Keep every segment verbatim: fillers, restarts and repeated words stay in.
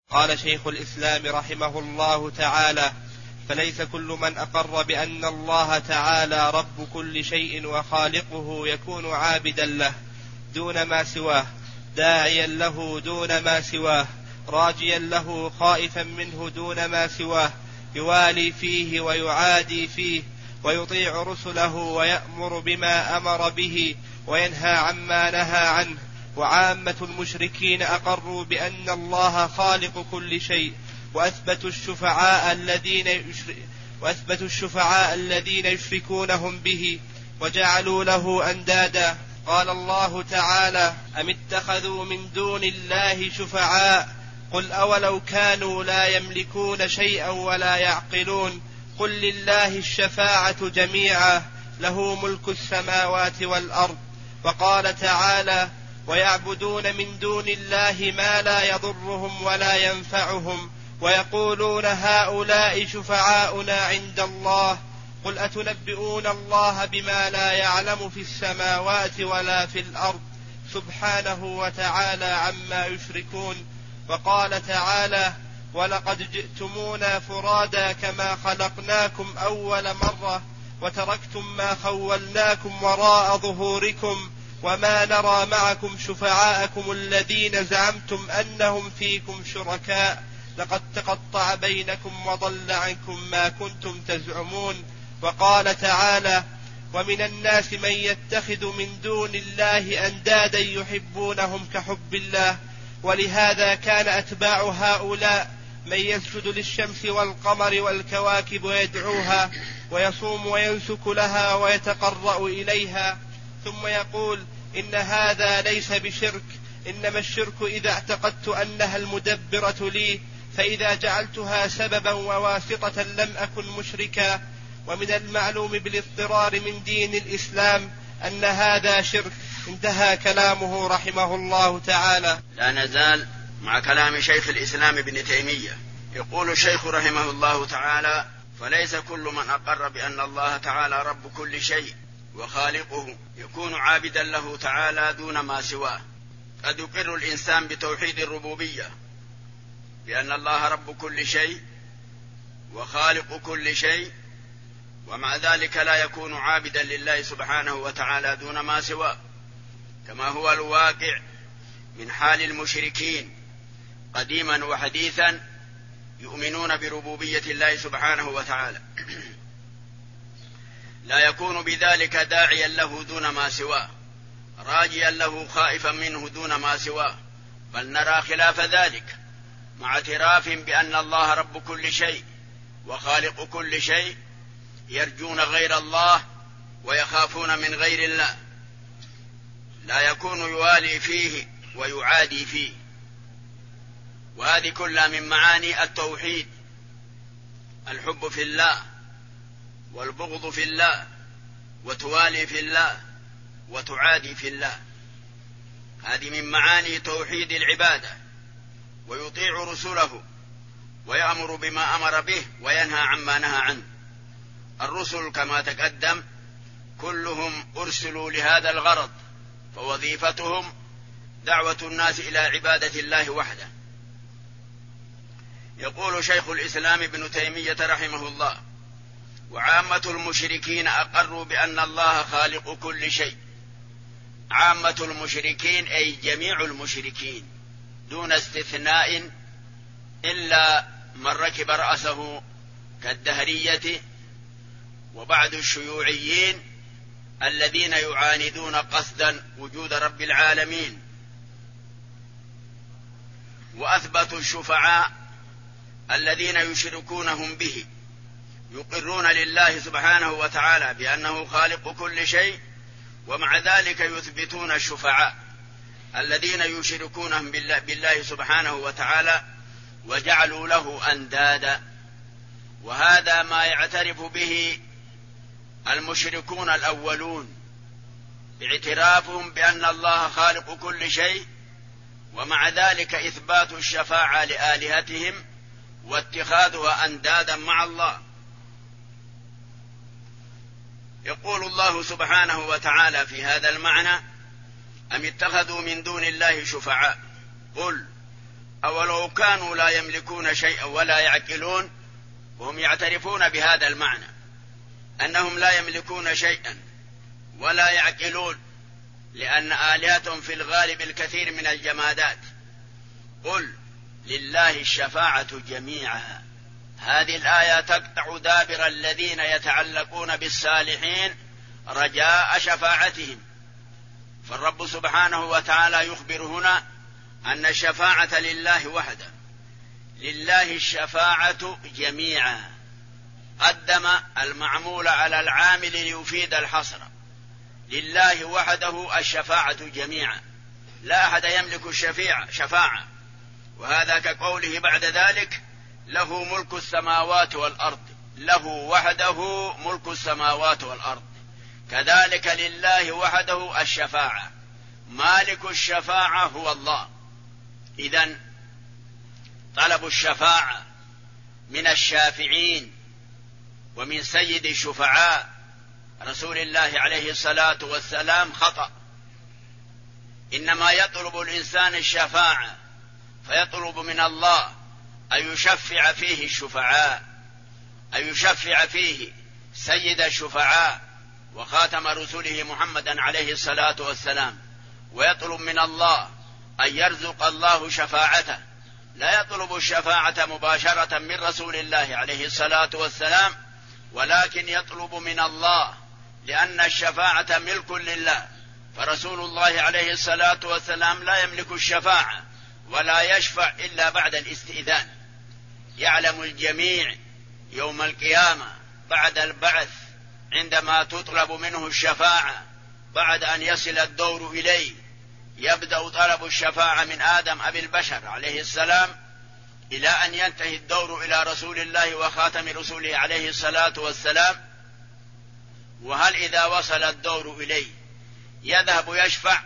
قال شيخ الإسلام رحمه الله تعالى: فليس كل من أقر بأن الله تعالى رب كل شيء وخالقه يكون عابدا له دون ما سواه، داعيا له دون ما سواه، راجيا له خائفا منه دون ما سواه، يوالي فيه ويعادي فيه، ويطيع رسله ويأمر بما أمر به وينهى عما نهى عنه. وعامة المشركين أقروا بأن الله خالق كل شيء، وأثبتوا الشفعاء الذين يشرك وأثبتوا الشفعاء الذين يشركونهم به وجعلوا له أندادا. قال الله تعالى: أم اتخذوا من دون الله شفعاء قل أولو كانوا لا يملكون شيئا ولا يعقلون قل لله الشفاعة جميعا له ملك السماوات والأرض. وقال تعالى: ويعبدون من دون الله ما لا يضرهم ولا ينفعهم ويقولون هؤلاء شفعاؤنا عند الله قل أتنبئون الله بما لا يعلم في السماوات ولا في الأرض سبحانه وتعالى عما يشركون. وقال تعالى: ولقد جئتمونا فرادا كما خلقناكم أول مرة وتركتم ما خولناكم وراء ظهوركم وما نرى معكم شفعاءكم الذين زعمتم أنهم فيكم شركاء لقد تقطع بينكم وضل عنكم ما كنتم تزعمون. وقال تعالى: ومن الناس من يتخذ من دون الله أندادا يحبونهم كحب الله. ولهذا كان أتباع هؤلاء من يسجد للشمس والقمر والكواكب ويدعوها ويصوم وينسك لها ويتقرأ إليها ثم يقول: إن هذا ليس بشرك، إنما الشرك إذا اعتقدت أنها المدبرة لي فإذا جعلتها سببا وواسطة لم أكن مشركا. ومن المعلوم بالاضطرار من دين الإسلام أن هذا شرك. انتهى كلامه رحمه الله تعالى. لا نزال مع كلام شيخ الإسلام ابن تيمية. يقول الشيخ رحمه الله تعالى: فليس كل من أقر بأن الله تعالى رب كل شيء وخالقه يكون عابدا له تعالى دون ما سواه. قد يقر الإنسان بتوحيد الربوبية بأن الله رب كل شيء وخالق كل شيء، ومع ذلك لا يكون عابدا لله سبحانه وتعالى دون ما سواه، كما هو الواقع من حال المشركين قديما وحديثا يؤمنون بربوبية الله سبحانه وتعالى. لا يكون بذلك داعيا له دون ما سواه، راجيا له خائفا منه دون ما سواه، بل نرى خلاف ذلك مع اعتراف بأن الله رب كل شيء وخالق كل شيء، يرجون غير الله ويخافون من غير الله، لا يكون يوالي فيه ويعادي فيه. وهذه كلها من معاني التوحيد: الحب في الله والبغض في الله وتوالي في الله وتعادي في الله. هذه من معاني توحيد العبادة. ويطيع رسله ويأمر بما أمر به وينهى عما نهى عنه. الرسل كما تقدم كلهم أرسلوا لهذا الغرض، فوظيفتهم دعوة الناس إلى عبادة الله وحده. يقول شيخ الإسلام ابن تيمية رحمه الله: وعامة المشركين أقروا بأن الله خالق كل شيء. عامة المشركين أي جميع المشركين دون استثناء إلا من ركب رأسه كالدهرية وبعض الشيوعيين الذين يعاندون قصدا وجود رب العالمين. وأثبتوا الشفعاء الذين يشركونهم به، يقرون لله سبحانه وتعالى بأنه خالق كل شيء، ومع ذلك يثبتون الشفعاء الذين يشركونهم بالله, بالله سبحانه وتعالى وجعلوا له أندادا. وهذا ما يعترف به المشركون الأولون باعترافهم بأن الله خالق كل شيء، ومع ذلك إثبات الشفاعة لآلهتهم واتخاذها أندادا مع الله. يقول الله سبحانه وتعالى في هذا المعنى: أم اتخذوا من دون الله شفعاء قل أولو كانوا لا يملكون شيئا ولا يعقلون، وهم يعترفون بهذا المعنى أنهم لا يملكون شيئا ولا يعقلون، لأن آلهتهم في الغالب الكثير من الجمادات. قل لله الشفاعة جميعا. هذه الآية تقطع دابر الذين يتعلقون بالصالحين رجاء شفاعتهم، فالرب سبحانه وتعالى يخبر هنا أن الشفاعة لله وحده. لله الشفاعة جميعا، قدم المعمول على العامل ليفيد الحصر. لله وحده الشفاعة جميعا، لا أحد يملك الشفيع شفاعة. وهذا كقوله بعد ذلك له ملك السماوات والأرض، له وحده ملك السماوات والأرض. كذلك لله وحده الشفاعة، مالك الشفاعة هو الله. إذن طلب الشفاعة من الشافعين ومن سيد الشفعاء رسول الله عليه الصلاة والسلام خطأ. إنما يطلب الإنسان الشفاعة فيطلب من الله أن يشفع فيه الشفعاء، أن يشفع فيه سيد الشفعاء وخاتم رسله محمدا عليه الصلاة والسلام، ويطلب من الله أن يرزق الله شفاعته. لا يطلب الشفاعة مباشرة من رسول الله عليه الصلاة والسلام، ولكن يطلب من الله، لأن الشفاعة ملك لله، فرسول الله عليه الصلاة والسلام لا يملك الشفاعة ولا يشفع إلا بعد الاستئذان. يعلم الجميع يوم القيامة بعد البعث عندما تطلب منه الشفاعة بعد أن يصل الدور إليه، يبدأ طلب الشفاعة من آدم أبي البشر عليه السلام إلى أن ينتهي الدور إلى رسول الله وخاتم رسوله عليه الصلاة والسلام. وهل إذا وصل الدور إليه يذهب يشفع،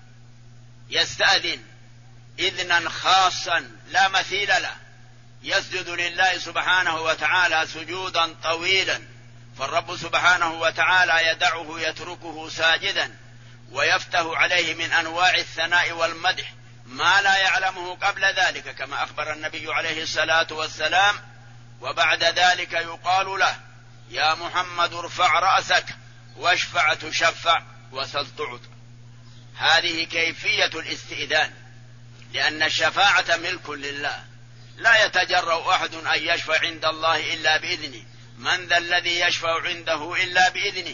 يستأذن إذنا خاصا لا مثيل له، يسجد لله سبحانه وتعالى سجودا طويلا، فالرب سبحانه وتعالى يدعه يتركه ساجدا ويفتح عليه من أنواع الثناء والمدح ما لا يعلمه قبل ذلك، كما أخبر النبي عليه الصلاة والسلام. وبعد ذلك يقال له يا محمد ارفع رأسك واشفع تشفع وسل تعط. هذه كيفية الاستئذان، لأن الشفاعة ملك لله، لا يتجرأ أحد أن يشفع عند الله إلا بإذنه. من ذا الذي يشفع عنده إلا بإذنه؟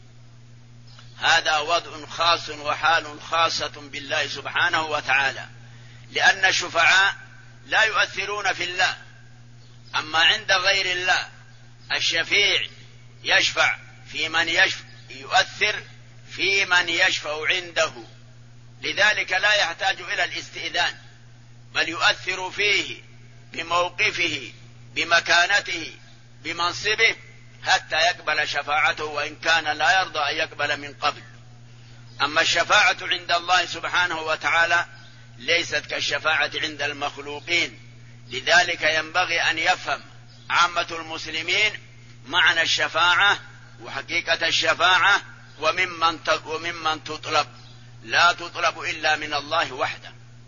هذا وضع خاص وحال خاصة بالله سبحانه وتعالى، لأن الشفعاء لا يؤثرون في الله. أما عند غير الله الشفيع يشفع في من يشفع، يؤثر في من يشفع عنده، لذلك لا يحتاج إلى الاستئذان، بل يؤثر فيه بموقفه بمكانته بمنصبه حتى يقبل شفاعته، وإن كان لا يرضى أن يقبل من قبل. أما الشفاعة عند الله سبحانه وتعالى ليست كالشفاعة عند المخلوقين، لذلك ينبغي أن يفهم عامة المسلمين معنى الشفاعة وحقيقة الشفاعة وممن وممن تطلب. لا تطلب إلا من الله وحده.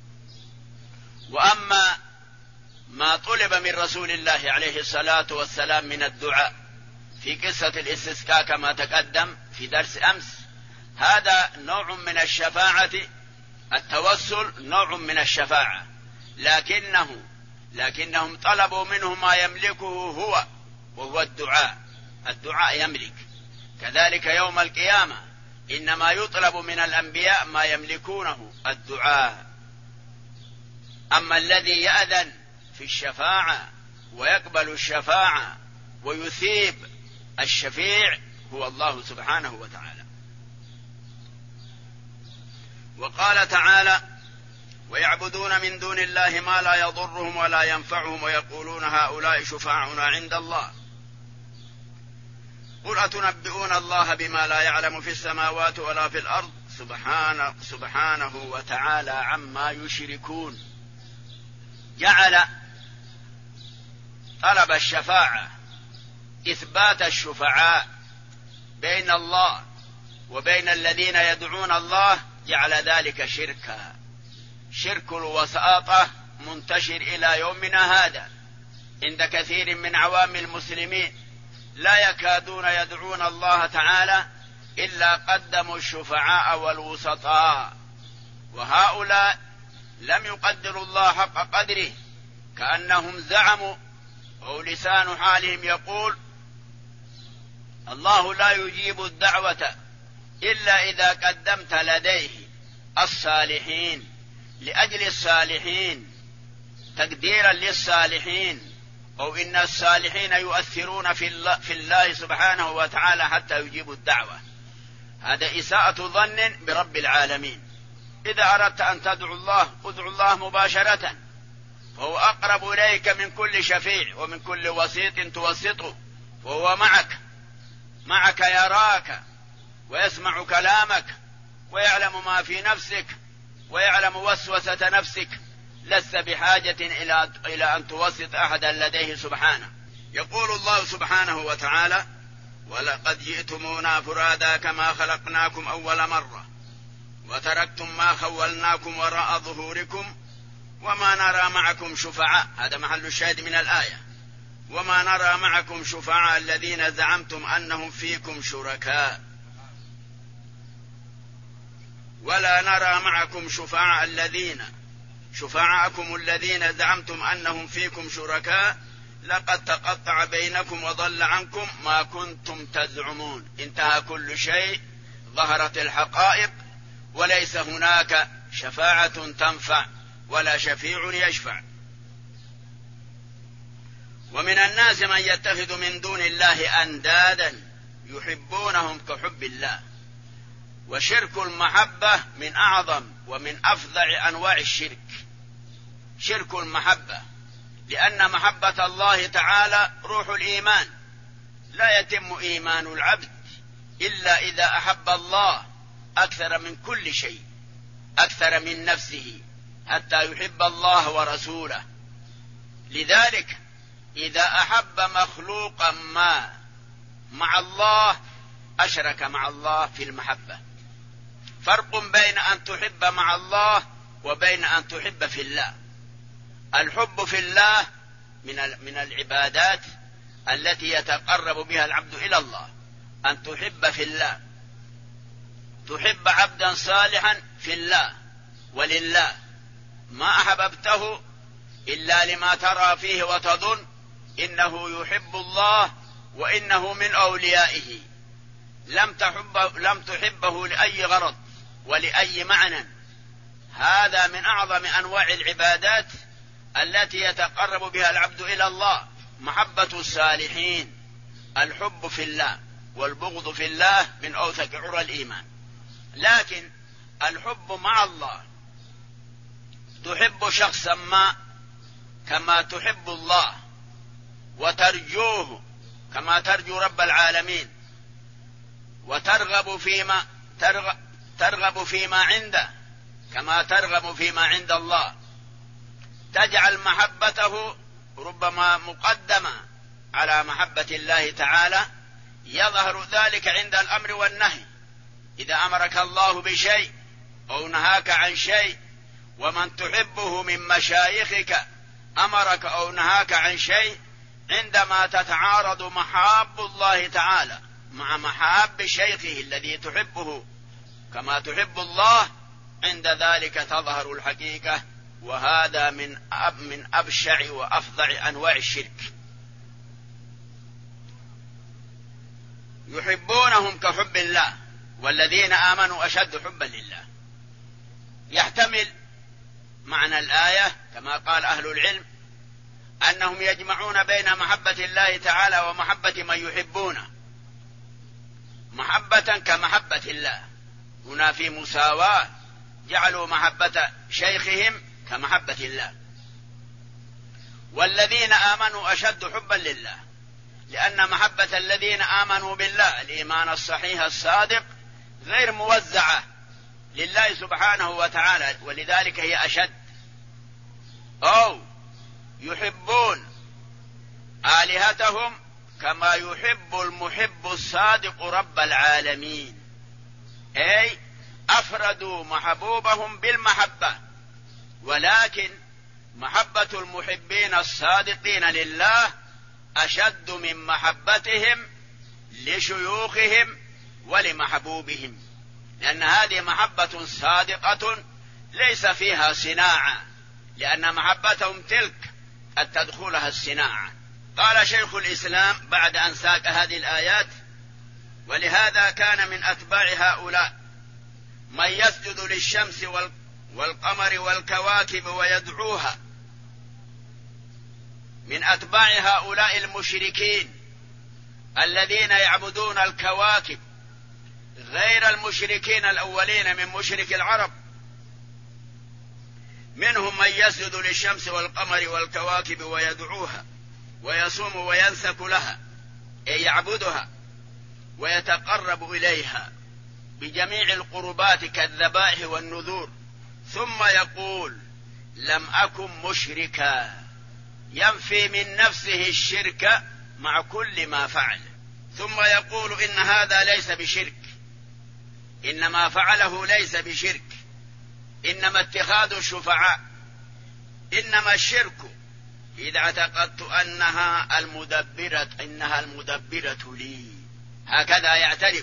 وأما ما طلب من رسول الله عليه الصلاة والسلام من الدعاء في قصة الاستسقاء كما تقدم في درس أمس، هذا نوع من الشفاعة، التوسل نوع من الشفاعة، لكنه لكنهم طلبوا منه ما يملكه هو، وهو الدعاء. الدعاء يملك. كذلك يوم القيامة إنما يطلب من الأنبياء ما يملكونه، الدعاء. أما الذي يأذن في الشفاعة ويقبل الشفاعة ويثيب الشفيع هو الله سبحانه وتعالى. وقال تعالى ويعبدون من دون الله ما لا يضرهم ولا ينفعهم ويقولون هؤلاء شفاعنا عند الله. قل أتنبئون الله بما لا يعلم في السماوات ولا في الأرض سبحانه, سبحانه وتعالى عما يشركون. جعل طلب الشفاعة إثبات الشفعاء بين الله وبين الذين يدعون الله، جعل ذلك شركا، شرك الوساطة منتشر إلى يومنا هذا عند كثير من عوام المسلمين، لا يكادون يدعون الله تعالى إلا قدموا الشفعاء والوسطاء، وهؤلاء لم يقدروا الله حق قدره، كأنهم زعموا أو لسان حالهم يقول الله لا يجيب الدعوة إلا إذا قدمت لديه الصالحين، لأجل الصالحين، تقديرا للصالحين، أو إن الصالحين يؤثرون في الله, في الله سبحانه وتعالى حتى يجيبوا الدعوة. هذا إساءة ظن برب العالمين. إذا أردت أن تدعو الله ادعو الله مباشرة، فهو أقرب إليك من كل شفيع ومن كل وسيط توسطه، وهو معك معك يراك ويسمع كلامك ويعلم ما في نفسك ويعلم وسوسة نفسك، لست بحاجة إلى إلى أن توسط أحدا لديه سبحانه. يقول الله سبحانه وتعالى ولقد جئتمونا فرادا كما خلقناكم أول مرة وتركتم ما خولناكم وراء ظهوركم وما نرى معكم شفعاء، هذا محل الشاهد من الآية، وما نرى معكم شفعاء الذين زعمتم أنهم فيكم شركاء، ولا نرى معكم شفعاء الذين شفعاءكم الذين زعمتم أنهم فيكم شركاء لقد تقطع بينكم وضل عنكم ما كنتم تزعمون. انتهى كل شيء، ظهرت الحقائق، وليس هناك شفاعة تنفع ولا شفيع يشفع. ومن الناس من يتخذ من دون الله أندادا يحبونهم كحب الله. وشرك المحبة من أعظم ومن أفظع أنواع الشرك، شرك المحبة، لأن محبة الله تعالى روح الإيمان، لا يتم إيمان العبد إلا إذا أحب الله أكثر من كل شيء، أكثر من نفسه، حتى يحب الله ورسوله. لذلك إذا أحب مخلوقا ما مع الله أشرك مع الله في المحبة. فرق بين أن تحب مع الله وبين أن تحب في الله. الحب في الله من من العبادات التي يتقرب بها العبد إلى الله، أن تحب في الله، تحب عبدا صالحا في الله ولله، ما أحببته إلا لما ترى فيه وتظن إنه يحب الله وإنه من أوليائه، لم تحبه, لم تحبه لأي غرض ولأي معنى. هذا من أعظم أنواع العبادات التي يتقرب بها العبد إلى الله، محبة الصالحين. الحب في الله والبغض في الله من أوثق عرى الإيمان. لكن الحب مع الله، تحب شخصا ما كما تحب الله، وترجوه كما ترجو رب العالمين، وترغب فيما ترغب, ترغب فيما عنده كما ترغب فيما عند الله. تجعل محبته ربما مقدمة على محبة الله تعالى. يظهر ذلك عند الأمر والنهي، إذا أمرك الله بشيء أو نهاك عن شيء، ومن تحبه من مشايخك أمرك أو نهاك عن شيء، عندما تتعارض محاب الله تعالى مع محاب شيخه الذي تحبه كما تحب الله، عند ذلك تظهر الحقيقة. وهذا من أب من أبشع وأفظع أنواع الشرك. يحبونهم كحب الله، والذين آمنوا أشد حبا لله. يحتمل معنى الآية كما قال أهل العلم أنهم يجمعون بين محبة الله تعالى ومحبة من يحبونه، محبة كمحبة الله. هنا في مساواة، جعلوا محبة شيخهم كمحبة الله. والذين آمنوا أشد حبا لله، لأن محبة الذين آمنوا بالله الإيمان الصحيح الصادق غير موزعة لله سبحانه وتعالى، ولذلك هي أشد. أو يحبون آلهتهم كما يحب المحب الصادق رب العالمين، أي أفردوا محبوبهم بالمحبة، ولكن محبة المحبين الصادقين لله أشد من محبتهم لشيوخهم ولمحبوبهم، لأن هذه محبة صادقة ليس فيها صناعة، لأن محبتهم تلك قد تدخلها الصناعة. قال شيخ الإسلام بعد أن ساق هذه الآيات: ولهذا كان من أتباع هؤلاء من يسجد للشمس والقمر والكواكب ويدعوها. من أتباع هؤلاء المشركين الذين يعبدون الكواكب غير المشركين الأولين من مشرك العرب، منهم من يسجد للشمس والقمر والكواكب ويدعوها ويصوم وينسك لها، أي يعبدها ويتقرب إليها بجميع القربات كالذبائح والنذور، ثم يقول: لم أكن مشركا، ينفي من نفسه الشرك مع كل ما فعل، ثم يقول: إن هذا ليس بشرك، إن ما فعله ليس بشرك، إنما اتخاذ الشفعاء، إنما الشرك إذا اعتقدت أنها المدبرة إنها المدبرة لي. هكذا يعترف،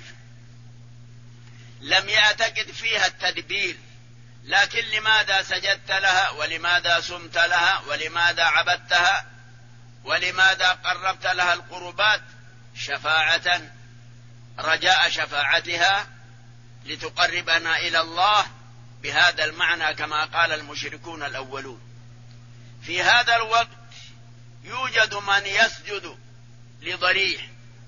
لم يعتقد فيها التدبير، لكن لماذا سجدت لها ولماذا صمت لها ولماذا عبدتها ولماذا قربت لها القربات؟ شفاعة، رجاء شفاعتها لتقربنا إلى الله بهذا المعنى كما قال المشركون الأولون. في هذا الوقت يوجد من يسجد لضريح.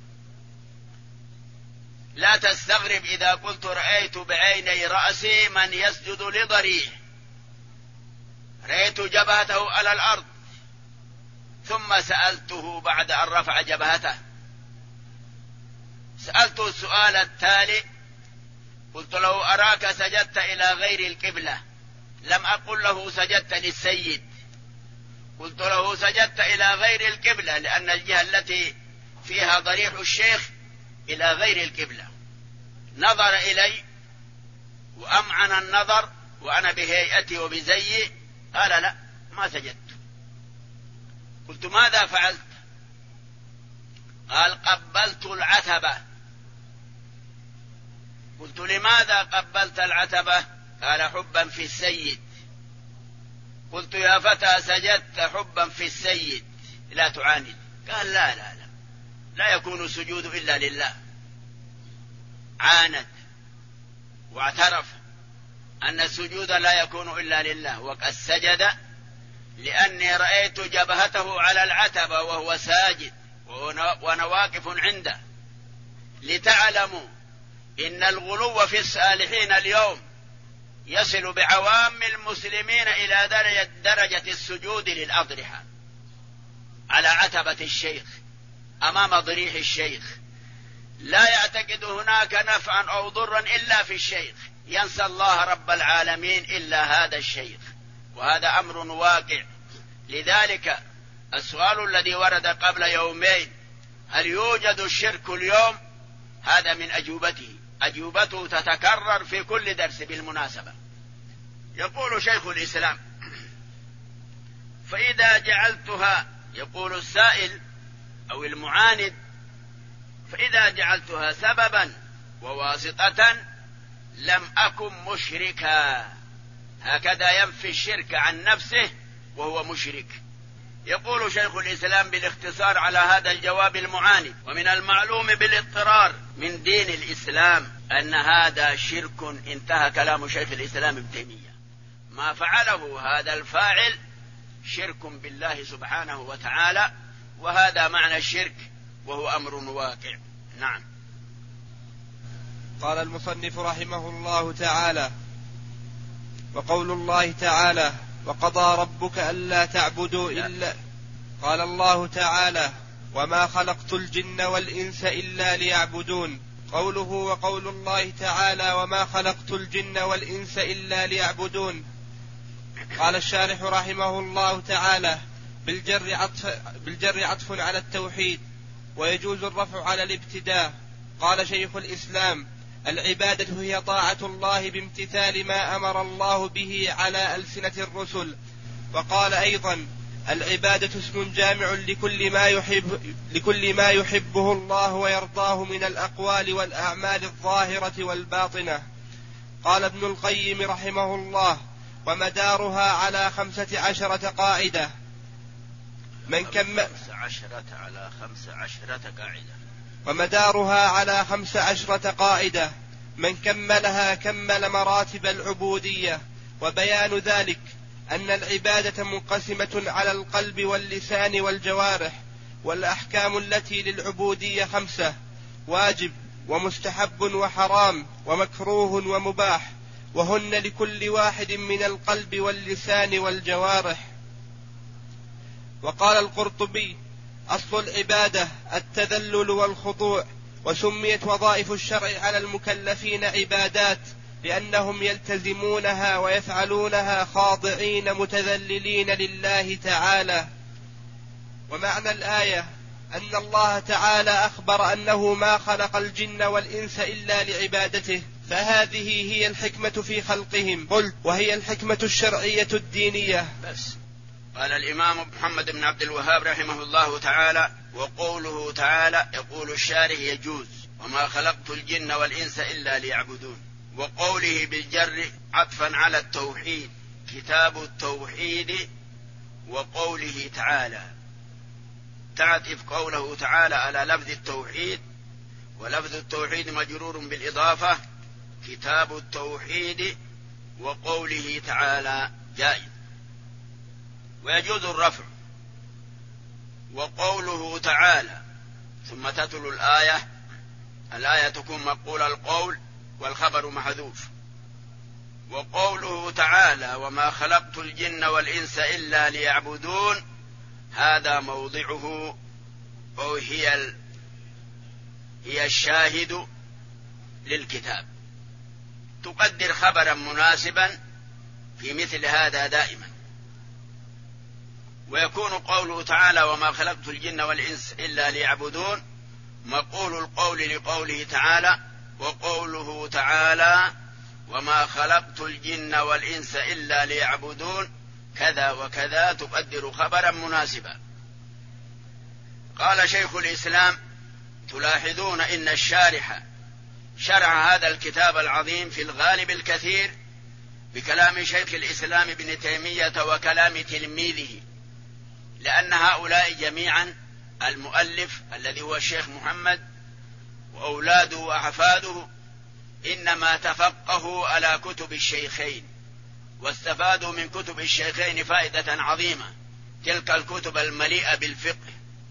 لا تستغرب إذا قلت رأيت بعيني رأسي من يسجد لضريح، رأيت جبهته على الأرض، ثم سألته بعد أن رفع جبهته، سألته السؤال التالي، قلت له: أراك سجدت إلى غير القبلة، لم أقل له سجدت للسيد، قلت له سجدت إلى غير القبلة، لأن الجهة التي فيها ضريح الشيخ إلى غير القبلة. نظر إلي وأمعن النظر وأنا بهيئتي وبزيي، قال: لا، ما سجدت. قلت: ماذا فعلت؟ قال: قبلت العتبة. قلت: لماذا قبلت العتبة؟ قال: حبا في السيد. قلت: يا فتى سجدت حبا في السيد، لا تعاند. قال: لا لا لا لا يكون السجود إلا لله. عاند واعترف أن السجود لا يكون إلا لله، وقد سجد لأني رأيت جبهته على العتبة وهو ساجد وأنا واقف عنده. لتعلموا إن الغلو في الصالحين اليوم يصل بعوام المسلمين إلى درجة, درجة السجود للأضرحة على عتبة الشيخ أمام ضريح الشيخ، لا يعتقد هناك نفعا أو ضرا إلا في الشيخ، ينسى الله رب العالمين إلا هذا الشيخ، وهذا أمر واقع. لذلك السؤال الذي ورد قبل يومين: هل يوجد الشرك اليوم؟ هذا من أجوبته، أجوبته تتكرر في كل درس بالمناسبة. يقول شيخ الإسلام: فإذا جعلتها، يقول السائل أو المعاند، فإذا جعلتها سببا وواسطة لم أكن مشركا. هكذا ينفي الشرك عن نفسه وهو مشرك. يقول شيخ الإسلام بالاختصار على هذا الجواب المعاند: ومن المعلوم بالاضطرار من دين الإسلام أن هذا شرك. انتهى كلام شيخ الإسلام ابن تيمية. ما فعله هذا الفاعل شرك بالله سبحانه وتعالى، وهذا معنى الشرك وهو أمر واقع. نعم. قال المصنف رحمه الله تعالى: وقول الله تعالى: وقضى ربك ألا تعبدوا إلا. قال الله تعالى: وما خلقت الجن والإنس إلا ليعبدون. قوله وقول الله تعالى: وما خلقت الجن والإنس إلا ليعبدون. قال الشارح رحمه الله تعالى: بالجر عطف, بالجر عطف على التوحيد، ويجوز الرفع على الابتداء. قال شيخ الإسلام: العبادة هي طاعة الله بامتثال ما أمر الله به على ألسنة الرسل، وقال أيضا: العبادة اسم جامع لكل ما يحب لكل ما يحبه الله ويرضاه من الأقوال والأعمال الظاهرة والباطنة. قال ابن القيم رحمه الله: ومدارها على خمسة عشرة قاعدة من كمل عشرة على خمس عشرة قاعدة ومدارها على خمس عشرة قاعدة من كملها كمل مراتب العبودية. وبيان ذلك أن العبادة منقسمة على القلب واللسان والجوارح، والأحكام التي للعبودية خمسة: واجب ومستحب وحرام ومكروه ومباح، وهن لكل واحد من القلب واللسان والجوارح. وقال القرطبي: أصل العبادة التذلل والخضوع، وسميت وظائف الشرع على المكلفين عبادات لأنهم يلتزمونها ويفعلونها خاضعين متذللين لله تعالى. ومعنى الآية أن الله تعالى أخبر أنه ما خلق الجن والإنس إلا لعبادته، فهذه هي الحكمة في خلقهم. قلت: وهي الحكمة الشرعية الدينية. بس. قال الإمام محمد بن عبد الوهاب رحمه الله تعالى: وقوله تعالى يقول الشارح يجوز وما خلقت الجن والإنس إلا ليعبدون. وقوله بالجر عطفا على التوحيد كتاب التوحيد. وقوله تعالى تعطف قوله تعالى على لفظ التوحيد، ولفظ التوحيد مجرور بالإضافة كتاب التوحيد. وقوله تعالى جائز ويجوز الرفع. وقوله تعالى ثم تتلو الآية، الآية تكون مقول القول والخبر محذوف. وقوله تعالى وما خلقت الجن والإنس إلا ليعبدون، هذا موضعه أو هي هي الشاهد للكتاب، تقدر خبرا مناسبا في مثل هذا دائما. ويكون قوله تعالى وما خلقت الجن والإنس إلا ليعبدون مقول القول لقوله تعالى. وقوله تعالى وما خلقت الجن والإنس إلا ليعبدون كذا وكذا تقدر خبرا مناسبا. قال شيخ الإسلام: تلاحظون إن الشارح شرع هذا الكتاب العظيم في الغالب الكثير بكلام شيخ الإسلام ابن تيمية وكلام تلميذه، لأن هؤلاء جميعا المؤلف الذي هو الشيخ محمد وأولاده وأحفاده إنما تفقهوا على كتب الشيخين واستفادوا من كتب الشيخين فائدة عظيمة، تلك الكتب المليئة بالفقه.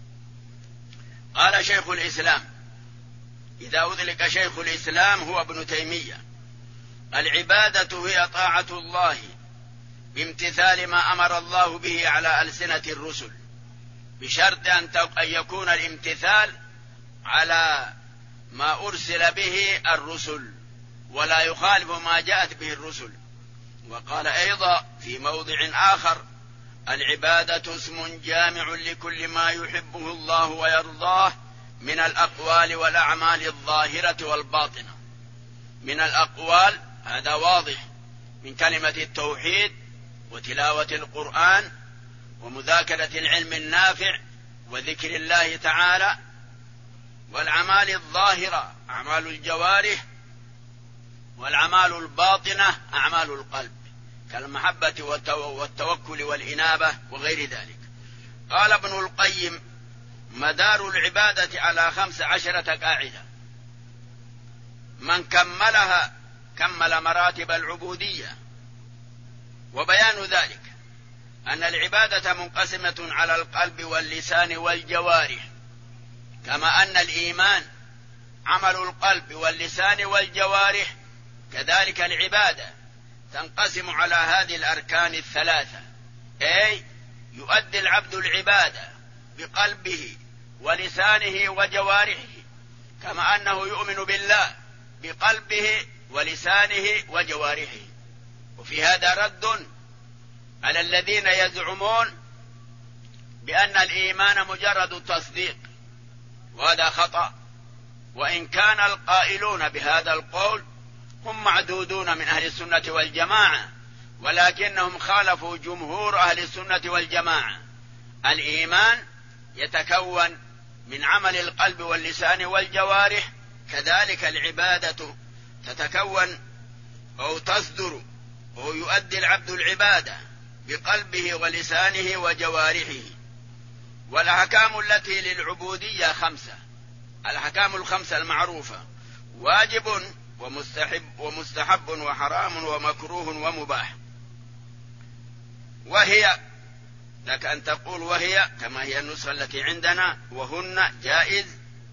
قال شيخ الإسلام: إذا أذلك شيخ الإسلام هو ابن تيمية: العبادة هي طاعة الله بامتثال ما أمر الله به على ألسنة الرسل، بشرط أن يكون الامتثال على ما أرسل به الرسل ولا يخالف ما جاءت به الرسل. وقال أيضا في موضع آخر: العبادة اسم جامع لكل ما يحبه الله ويرضاه من الأقوال والأعمال الظاهرة والباطنة. من الأقوال هذا واضح من كلمة التوحيد وتلاوة القرآن ومذاكرة العلم النافع وذكر الله تعالى. والأعمال الظاهرة أعمال الجوارح، والأعمال الباطنة أعمال القلب كالمحبة والتوكل والإنابة وغير ذلك. قال ابن القيم: مدار العبادة على خمس عشرة قاعدة من كملها كمل مراتب العبودية. وبيان ذلك أن العبادة منقسمة على القلب واللسان والجوارح، كما أن الإيمان عمل القلب واللسان والجوارح، كذلك العبادة تنقسم على هذه الأركان الثلاثة، أي يؤدي العبد العبادة بقلبه ولسانه وجوارحه، كما أنه يؤمن بالله بقلبه ولسانه وجوارحه. وفي هذا رد على الذين يزعمون بأن الإيمان مجرد التصديق، وهذا خطأ. وإن كان القائلون بهذا القول هم معدودون من أهل السنة والجماعة، ولكنهم خالفوا جمهور أهل السنة والجماعة. الإيمان يتكون من عمل القلب واللسان والجوارح، كذلك العبادة تتكون أو تصدر أو يؤدي العبد العبادة بقلبه ولسانه وجوارحه. والأحكام التي للعبودية خمسة، الأحكام الخمسة المعروفة: واجب ومستحب ومستحب وحرام ومكروه ومباح. وهي لك أن تقول وهي كما هي النسخة التي عندنا، وهن جائز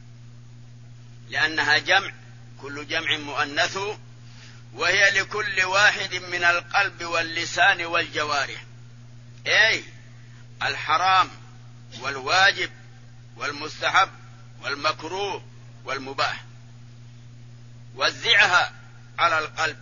لأنها جمع، كل جمع مؤنث. وهي لكل واحد من القلب واللسان والجوارح، أي الحرام والواجب والمستحب والمكروه والمباح. وزعها على القلب: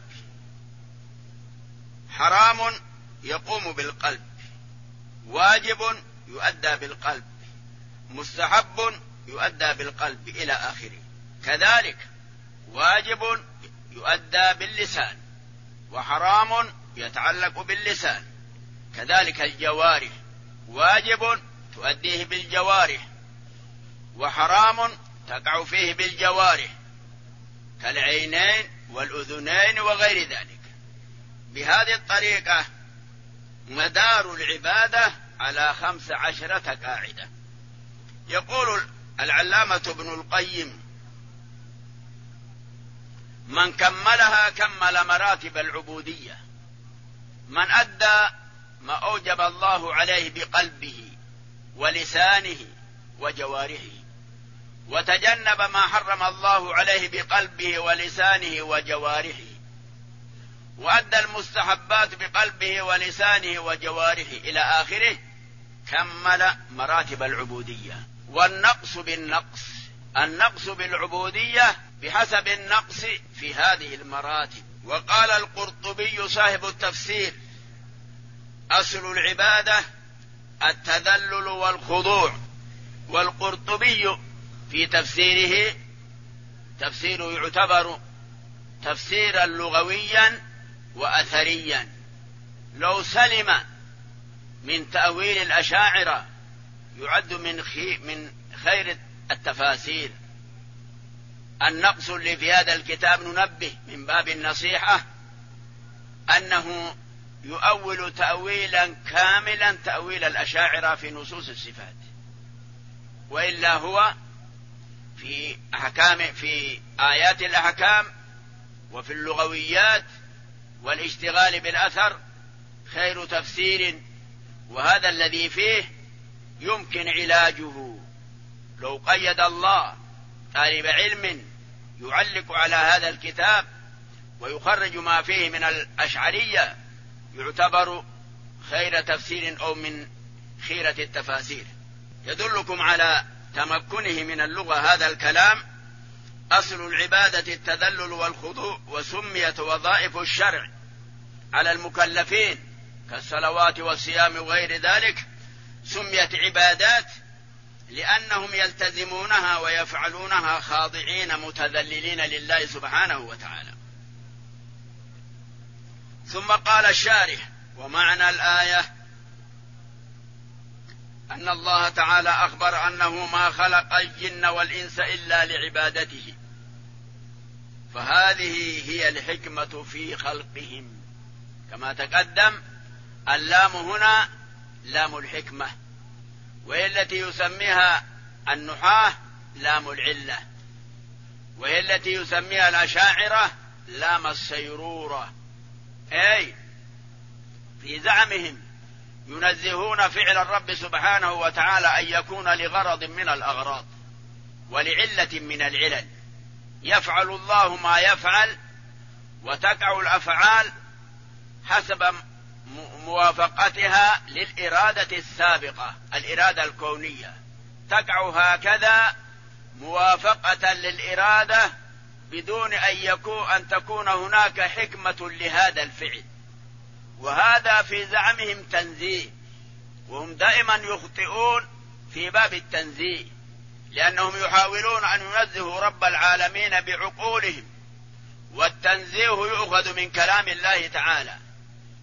حرام يقوم بالقلب، واجب يؤدى بالقلب، مستحب يؤدى بالقلب إلى آخره. كذلك واجب يؤدى باللسان، وحرام يتعلق باللسان. كذلك الجوارح، واجب تؤديه بالجوارح، وحرام تقع فيه بالجوارح كالعينين والأذنين وغير ذلك. بهذه الطريقة مدار العبادة على خمس عشرة قاعدة. يقول العلامة ابن القيم: من كملها كمل مراتب العبودية. من أدى ما أوجب الله عليه بقلبه ولسانه وجوارحه، وتجنب ما حرم الله عليه بقلبه ولسانه وجوارحه، وأدى المستحبات بقلبه ولسانه وجوارحه إلى آخره، كمل مراتب العبودية. والنقص بالنقص، النقص بالعبودية بحسب النقص في هذه المراتب. وقال القرطبي صاحب التفسير: أصل العبادة التذلل والخضوع. والقرطبي في تفسيره، تفسيره يعتبر تفسيرا لغويا وأثريا، لو سلم من تأويل الأشاعرة يعد من من خير التفاسير. النقص اللي في هذا الكتاب ننبه من باب النصيحة أنه يؤول تأويلا كاملا تأويل الأشاعرة في نصوص الصفات، وإلا هو في أحكام في آيات الأحكام وفي اللغويات والاشتغال بالأثر خير تفسير. وهذا الذي فيه يمكن علاجه لو قيد الله طالب علم يعلق على هذا الكتاب ويخرج ما فيه من الأشعرية، يعتبر خير تفسير أو من خيرة التفاسير. يدلكم على تمكنه من اللغة هذا الكلام: أصل العبادة التذلل والخضوع، وسميت وظائف الشرع على المكلفين كالصلوات والصيام وغير ذلك سميت عبادات لأنهم يلتزمونها ويفعلونها خاضعين متذللين لله سبحانه وتعالى. ثم قال الشارح: ومعنى الآية أن الله تعالى أخبر أنه ما خلق الجن والإنس إلا لعبادته، فهذه هي الحكمة في خلقهم. كما تقدم اللام هنا لام الحكمة، وهي التي يسميها النحاة لام العلة، وهي التي يسميها الأشاعرة لام السيرورة. أي في زعمهم ينزهون فعل الرب سبحانه وتعالى أن يكون لغرض من الأغراض ولعلة من العلل. يفعل الله ما يفعل، وتقع الأفعال حسب موافقتها للإرادة السابقة، الإرادة الكونية تقع هكذا موافقة للإرادة بدون أن يكون أن تكون هناك حكمة لهذا الفعل. وهذا في زعمهم تنزيه، وهم دائما يخطئون في باب التنزيه، لأنهم يحاولون أن ينزهوا رب العالمين بعقولهم، والتنزيه يؤخذ من كلام الله تعالى،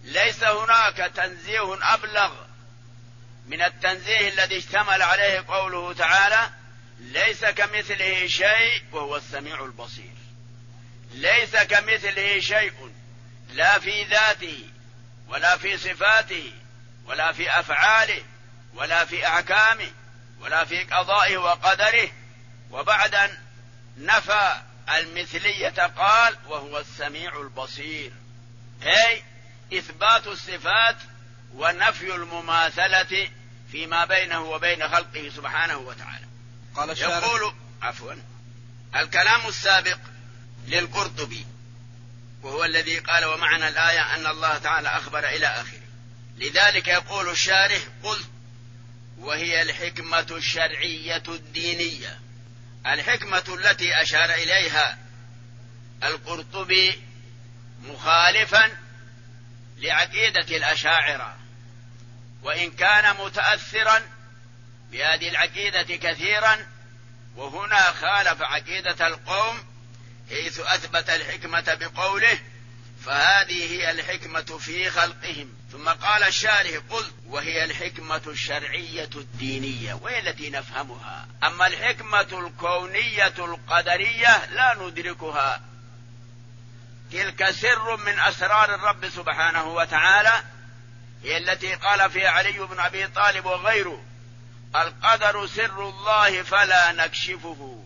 ليس هناك تنزيه أبلغ من التنزيه الذي اشتمل عليه قوله تعالى: ليس كمثله شيء وهو السميع البصير. ليس كمثله شيء، لا في ذاته ولا في صفاته ولا في أفعاله ولا في أحكامه ولا في قضائه وقدره. وبعد أن نفى المثلية قال: وهو السميع البصير، أي إثبات الصفات ونفي المماثلة فيما بينه وبين خلقه سبحانه وتعالى. قال يقول عفوا الكلام السابق للقرطبي، وهو الذي قال: ومعنى الآية أن الله تعالى أخبر إلى آخره. لذلك يقول الشارح: قل وهي الحكمة الشرعية الدينية. الحكمة التي أشار إليها القرطبي مخالفا لعقيدة الأشاعرة، وإن كان متأثرا بهذه العقيدة كثيرا، وهنا خالف عقيدة القوم حيث أثبت الحكمة بقوله: فهذه هي الحكمة في خلقهم. ثم قال الشارح: قل وهي الحكمة الشرعية الدينية، وهي التي نفهمها. أما الحكمة الكونية القدرية لا ندركها، تلك سر من أسرار الرب سبحانه وتعالى، هي التي قال فيها علي بن أبي طالب وغيره: القدر سر الله فلا نكشفه.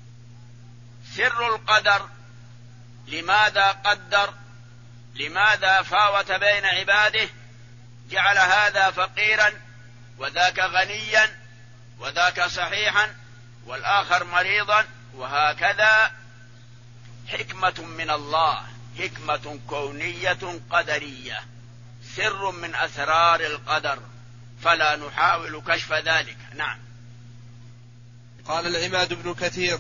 سر القدر، لماذا قدر؟ لماذا فاوت بين عباده؟ جعل هذا فقيرا وذاك غنيا وذاك صحيحا والآخر مريضا، وهكذا. حكمة من الله، حكمة كونية قدرية، سر من أسرار القدر، فلا نحاول كشف ذلك. نعم. قال العماد بن كثير: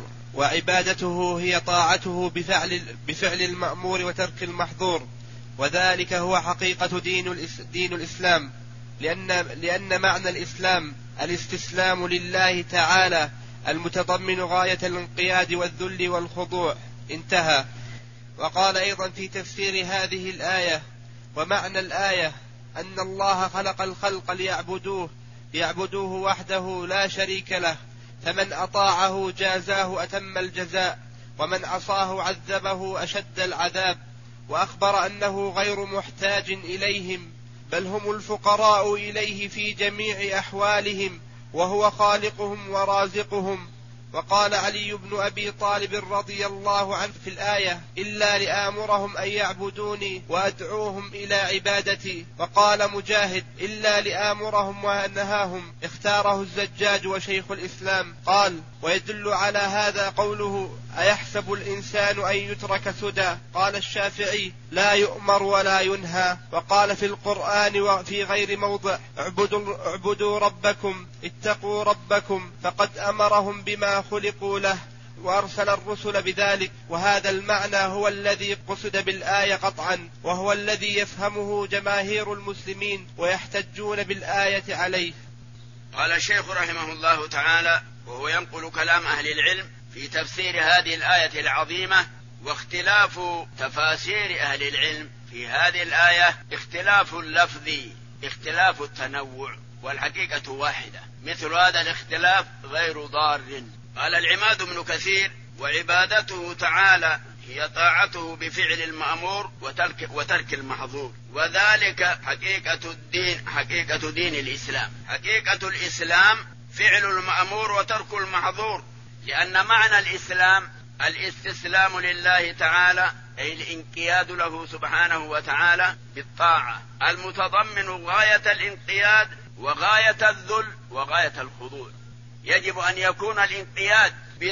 وعبادته هي طاعته بفعل, بفعل المأمور وترك المحظور، وذلك هو حقيقة دين, دين الإسلام، لأن, لأن معنى الإسلام الاستسلام لله تعالى المتضمن غاية الانقياد والذل والخضوع. انتهى. وقال أيضا في تفسير هذه الآية: ومعنى الآية أن الله خلق الخلق ليعبدوه ليعبدوه وحده لا شريك له، فمن أطاعه جازاه أتم الجزاء، ومن عصاه عذبه أشد العذاب. وأخبر أنه غير محتاج إليهم، بل هم الفقراء إليه في جميع أحوالهم، وهو خالقهم ورازقهم. وقال علي بن أبي طالب رضي الله عنه في الآية: إلا لآمرهم أن يعبدوني وأدعوهم إلى عبادتي. وقال مجاهد: إلا لآمرهم وأنهاهم. اختاره الزجاج وشيخ الإسلام. قال: ويدل على هذا قوله: أيحسب الإنسان أن يترك سدى. قال الشافعي: لا يؤمر ولا ينهى. وقال في القرآن وفي غير موضع: اعبدوا, اعبدوا ربكم اتقوا ربكم، فقد أمرهم بما خلقوا له وأرسل الرسل بذلك. وهذا المعنى هو الذي قصد بالآية قطعا، وهو الذي يفهمه جماهير المسلمين ويحتجون بالآية عليه. قال الشيخ رحمه الله تعالى وهو ينقل كلام أهل العلم في تفسير هذه الآية العظيمة: واختلاف تفاسير أهل العلم في هذه الآية اختلاف اللفظ، اختلاف التنوع، والحقيقة واحدة. مثل هذا الاختلاف غير ضار. قال العماد بن كثير: وعبادته تعالى هي طاعته بفعل المأمور وترك, وترك المحظور، وذلك حقيقة الدين، حقيقة دين الإسلام. حقيقة الإسلام فعل المأمور وترك المحظور، لأن معنى الإسلام الاستسلام لله تعالى، أي الانقياد له سبحانه وتعالى بالطاعة، المتضمن غاية الانقياد وغاية الذل وغاية الخضوع. يجب أن يكون الانقياد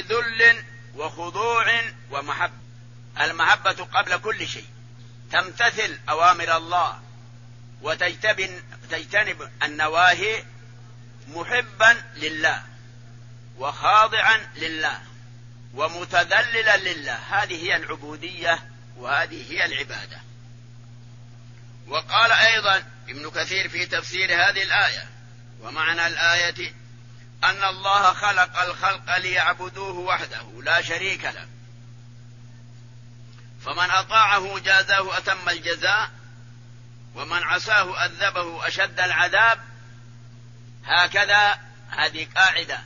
بذل وخضوع ومحبة. المحبة قبل كل شيء، تمتثل أوامر الله وتجتنب النواهي محبا لله وخاضعا لله ومتذللا لله. هذه هي العبودية وهذه هي العبادة. وقال أيضا ابن كثير في تفسير هذه الآية: ومعنى الآية أن الله خلق الخلق ليعبدوه وحده لا شريك له، فمن أطاعه جازاه أتم الجزاء، ومن عصاه عذبه أشد العذاب، هكذا هذه قاعدة.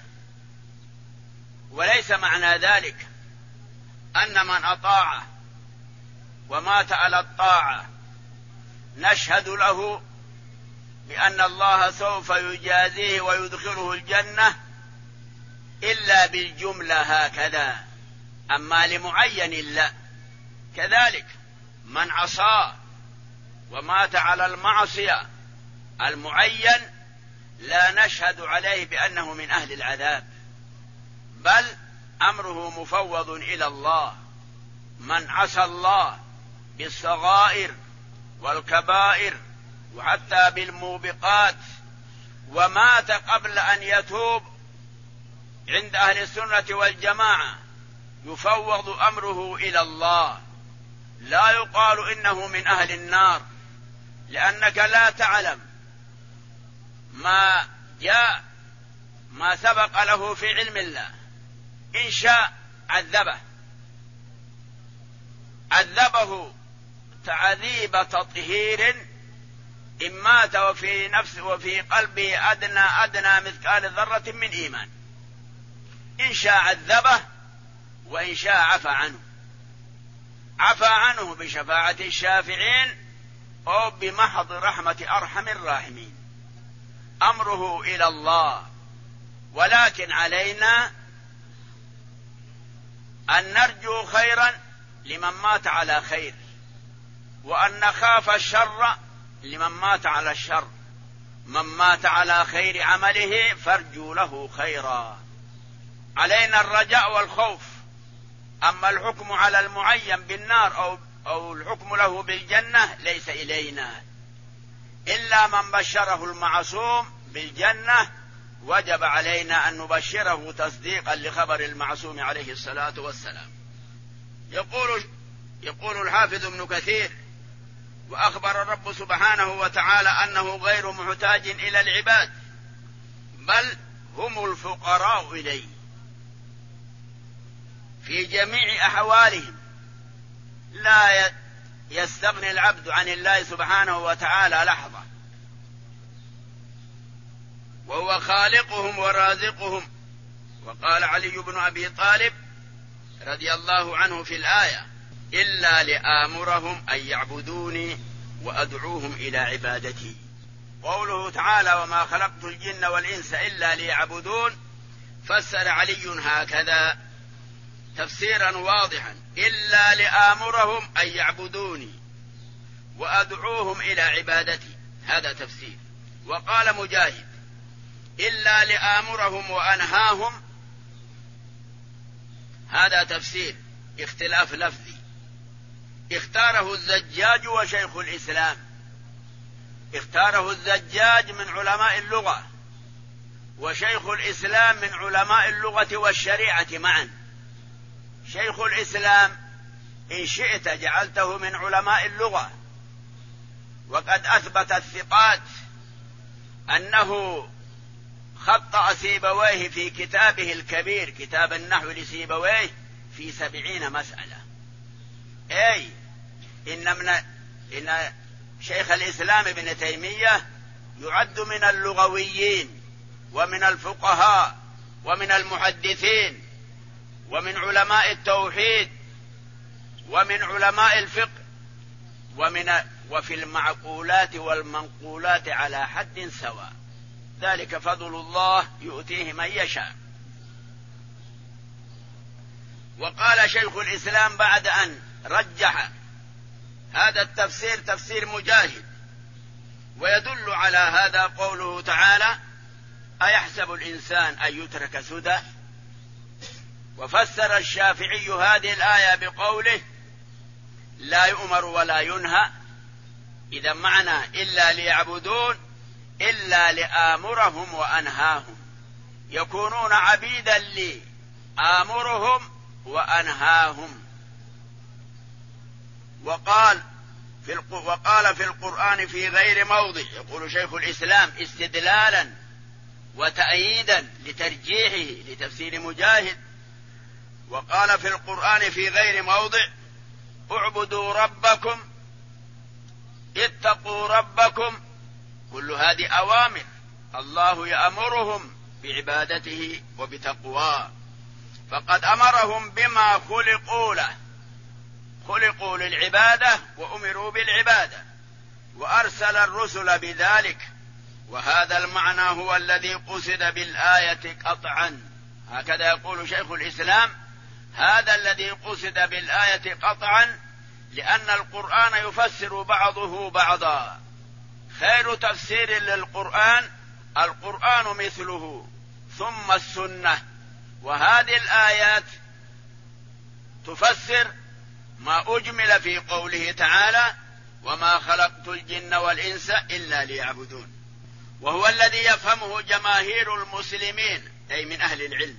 وليس معنى ذلك أن من أطاع ومات على الطاعة نشهد له بأن الله سوف يجازيه ويدخله الجنة إلا بالجملة هكذا، أما لمعين لا. كذلك من عصى ومات على المعصية المعين لا نشهد عليه بأنه من أهل العذاب، بل أمره مفوض إلى الله. من عصى الله بالصغائر والكبائر وحتى بالموبقات ومات قبل أن يتوب عند أهل السنة والجماعة يفوض أمره إلى الله، لا يقال إنه من أهل النار، لأنك لا تعلم ما جاء ما سبق له في علم الله. إن شاء عذبه عذبه تعذيب تطهير، إن مات وفي نفسه وفي قلبه أدنى أدنى مثقال ذرة من إيمان، إن شاء عذبه وإن شاء عفى عنه، عفى عنه بشفاعة الشافعين أو بمحض رحمة أرحم الراحمين. أمره إلى الله، ولكن علينا أن نرجو خيرا لمن مات على خير، وأن نخاف الشر لمن مات على الشر. من مات على خير عمله فارجو له خيرا. علينا الرجاء والخوف. أما الحكم على المعين بالنار أو, أو الحكم له بالجنة ليس إلينا، إلا من بشره المعصوم بالجنة وجب علينا أن نبشره تصديقا لخبر المعصوم عليه الصلاة والسلام. يقول, يقول الحافظ ابن كثير: وأخبر الرب سبحانه وتعالى أنه غير محتاج إلى العباد، بل هم الفقراء إليه في جميع أحوالهم. لا يستغني العبد عن الله سبحانه وتعالى لحظة، وهو خالقهم ورازقهم. وقال علي بن أبي طالب رضي الله عنه في الآية: إلا لآمرهم أن يعبدوني وأدعوهم إلى عبادتي. قوله تعالى: وما خلقت الجن والإنس إلا ليعبدون، فسر علي هكذا تفسيرا واضحا: إلا لآمرهم أن يعبدوني وأدعوهم إلى عبادتي، هذا تفسير. وقال مجاهد: إلا لآمرهم وأنهاهم، هذا تفسير، اختلاف لفظي. اختاره الزجاج وشيخ الإسلام، اختاره الزجاج من علماء اللغة، وشيخ الإسلام من علماء اللغة والشريعة معا. شيخ الإسلام إن شئت جعلته من علماء اللغة، وقد أثبت الثقات أنه خطأ سيبويه في كتابه الكبير، كتاب النحو لسيبويه، في سبعين مسألة. أي إن, من إن شيخ الإسلام ابن تيمية يعد من اللغويين ومن الفقهاء ومن المحدثين ومن علماء التوحيد ومن علماء الفقه، ومن وفي المعقولات والمنقولات على حد سواء، ذلك فضل الله يؤتيه من يشاء. وقال شيخ الإسلام بعد أن رجح هذا التفسير تفسير مجاهد، ويدل على هذا قوله تعالى: أيحسب الإنسان أن يترك سدى. وفسر الشافعي هذه الآية بقوله: لا يؤمر ولا ينهى. إذا معنى إلا ليعبدون إلا لآمرهم وأنهاهم، يكونون عبيدا لي، آمرهم وأنهاهم. وقال في وقال في القرآن في غير موضع، يقول شيخ الإسلام استدلالا وتأييدا لترجيحه لتفسير مجاهد، وقال في القرآن في غير موضع: اعبدوا ربكم اتقوا ربكم، كل هذه أوامر الله يأمرهم بعبادته وبتقواه، فقد أمرهم بما خلقوا له، خلقوا للعبادة وأمروا بالعبادة، وأرسل الرسل بذلك، وهذا المعنى هو الذي قصد بالآية قطعا. هكذا يقول شيخ الإسلام: هذا الذي قصد بالآية قطعا، لأن القرآن يفسر بعضه بعضا، خير تفسير للقرآن القرآن مثله، ثم السنة، وهذه الآيات تفسر ما أجمل في قوله تعالى: وما خلقت الجن والإنس إلا ليعبدون، وهو الذي يفهمه جماهير المسلمين أي من أهل العلم،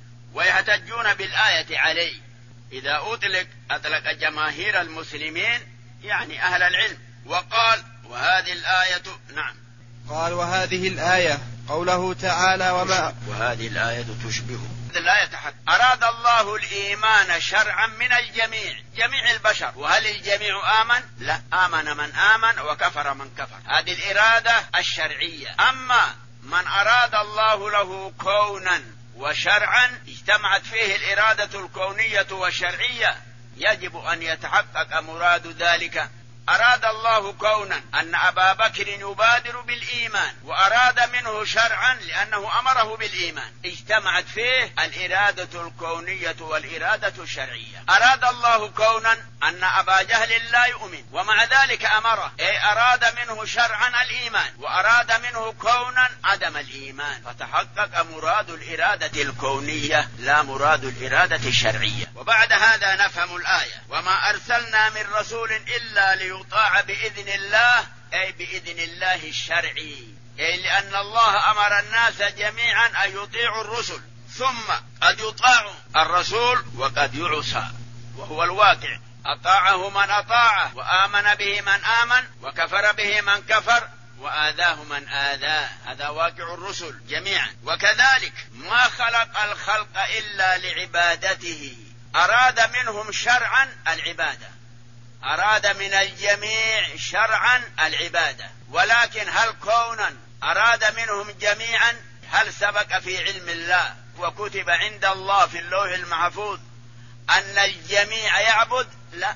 ويحتجون بالآية عليه. إذا أطلق أطلق جماهير المسلمين يعني أهل العلم. وقال: وهذه الآية، نعم، قال: وهذه الآية قوله تعالى: وما وهذه الآية تشبه الآية تحت. أراد الله الإيمان شرعا من الجميع، جميع البشر. وهل الجميع آمن؟ لا، آمن من آمن وكفر من كفر. هذه الإرادة الشرعية. أما من أراد الله له كونا وشرعا اجتمعت فيه الإرادة الكونية والشرعية، يجب أن يتحقق مراد ذلك. أراد الله كونا أن أبا بكر يبادر بالإيمان، وأراد منه شرعا لأنه أمره بالإيمان، اجتمعت فيه الإرادة الكونية والإرادة الشرعية. أراد الله كونا أن أبا جهل لا يؤمن، ومع ذلك أمره، أي أراد منه شرعا الإيمان، وأراد منه كونا عدم الإيمان، فتحقق مراد الإرادة الكونية لا مراد الإرادة الشرعية. وبعد هذا نفهم الآية: وما أرسلنا من رسول إلا ليطاع بإذن الله، أي بإذن الله الشرعي، أي لأن الله أمر الناس جميعا أن يطيعوا الرسل، ثم قد يطاع الرسول وقد يعصى، وهو الواقع. أطاعه من أطاعه، وآمن به من آمن، وكفر به من كفر، وآذاه من آذاه. هذا واقع الرسل جميعا. وكذلك ما خلق الخلق إلا لعبادته، أراد منهم شرعا العبادة، أراد من الجميع شرعا العبادة، ولكن هل كونا أراد منهم جميعا؟ هل سبق في علم الله وكتب عند الله في اللوح المحفوظ أن الجميع يعبد؟ لا،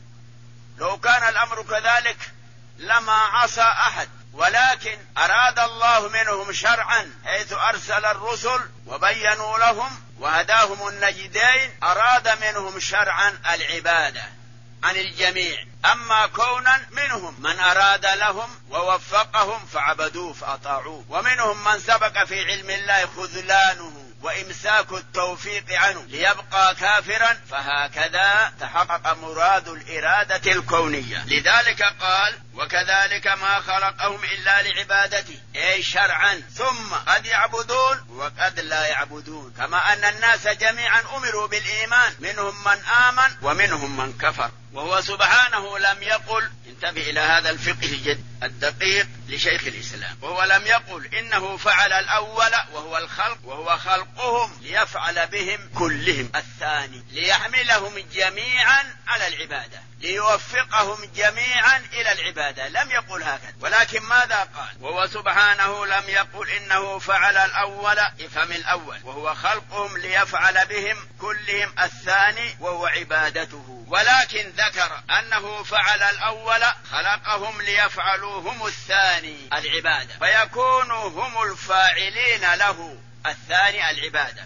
لو كان الأمر كذلك لما عصى أحد، ولكن أراد الله منهم شرعا حيث أرسل الرسل وبينوا لهم وهداهم النجدين، أراد منهم شرعا العبادة عن الجميع. أما كونا منهم من أراد لهم ووفقهم فعبدوه فأطاعوه، ومنهم من سبق في علم الله خذلانه وإمساك التوفيق عنه ليبقى كافرا، فهكذا تحقق مراد الإرادة الكونية. لذلك قال: وكذلك ما خلقهم إلا لعبادته، أي شرعا، ثم قد يعبدون وقد لا يعبدون، كما أن الناس جميعا أمروا بالإيمان، منهم من آمن ومنهم من كفر. وهو سبحانه لم يقل، انتبه إلى هذا الفقه الدقيق لشيخ الإسلام، وهو لم يقل إنه فعل الأول وهو الخلق، وهو خلقهم ليفعل بهم كلهم الثاني، ليحملهم جميعا على العبادة، ليوفقهم جميعا إلى العبادة. لم يقل هكذا، ولكن ماذا قال؟ وهو سبحانه لم يقل إنه فعل الأول، افهم الأول، وهو خلقهم ليفعل بهم كلهم الثاني وهو عبادته، ولكن ذكر أنه فعل الأول خلقهم ليفعلوا هم الثاني العبادة، فيكونوا هم الفاعلين له الثاني العبادة.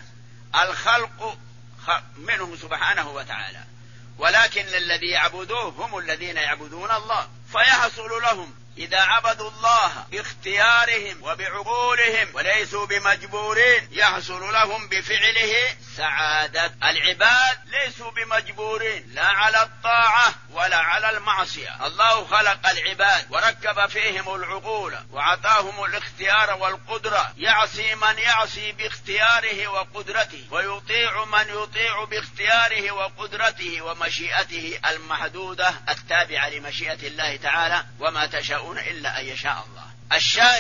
الخلق منه سبحانه وتعالى، ولكن الذي يعبدوه هم الذين يعبدون الله، فيحصل لهم إذا عبدوا الله باختيارهم وبعقولهم وليسوا بمجبورين، يحصل لهم بفعله سعادة. العباد ليسوا بمجبورين لا على الطاعة ولا على المعصية. الله خلق العباد وركب فيهم العقول وعطاهم الاختيار والقدرة، يعصي من يعصي باختياره وقدرته، ويطيع من يطيع باختياره وقدرته ومشيئته المحدودة التابعة لمشيئة الله تعالى، وما تشاءون إلا أن يشاء الله. الشاهد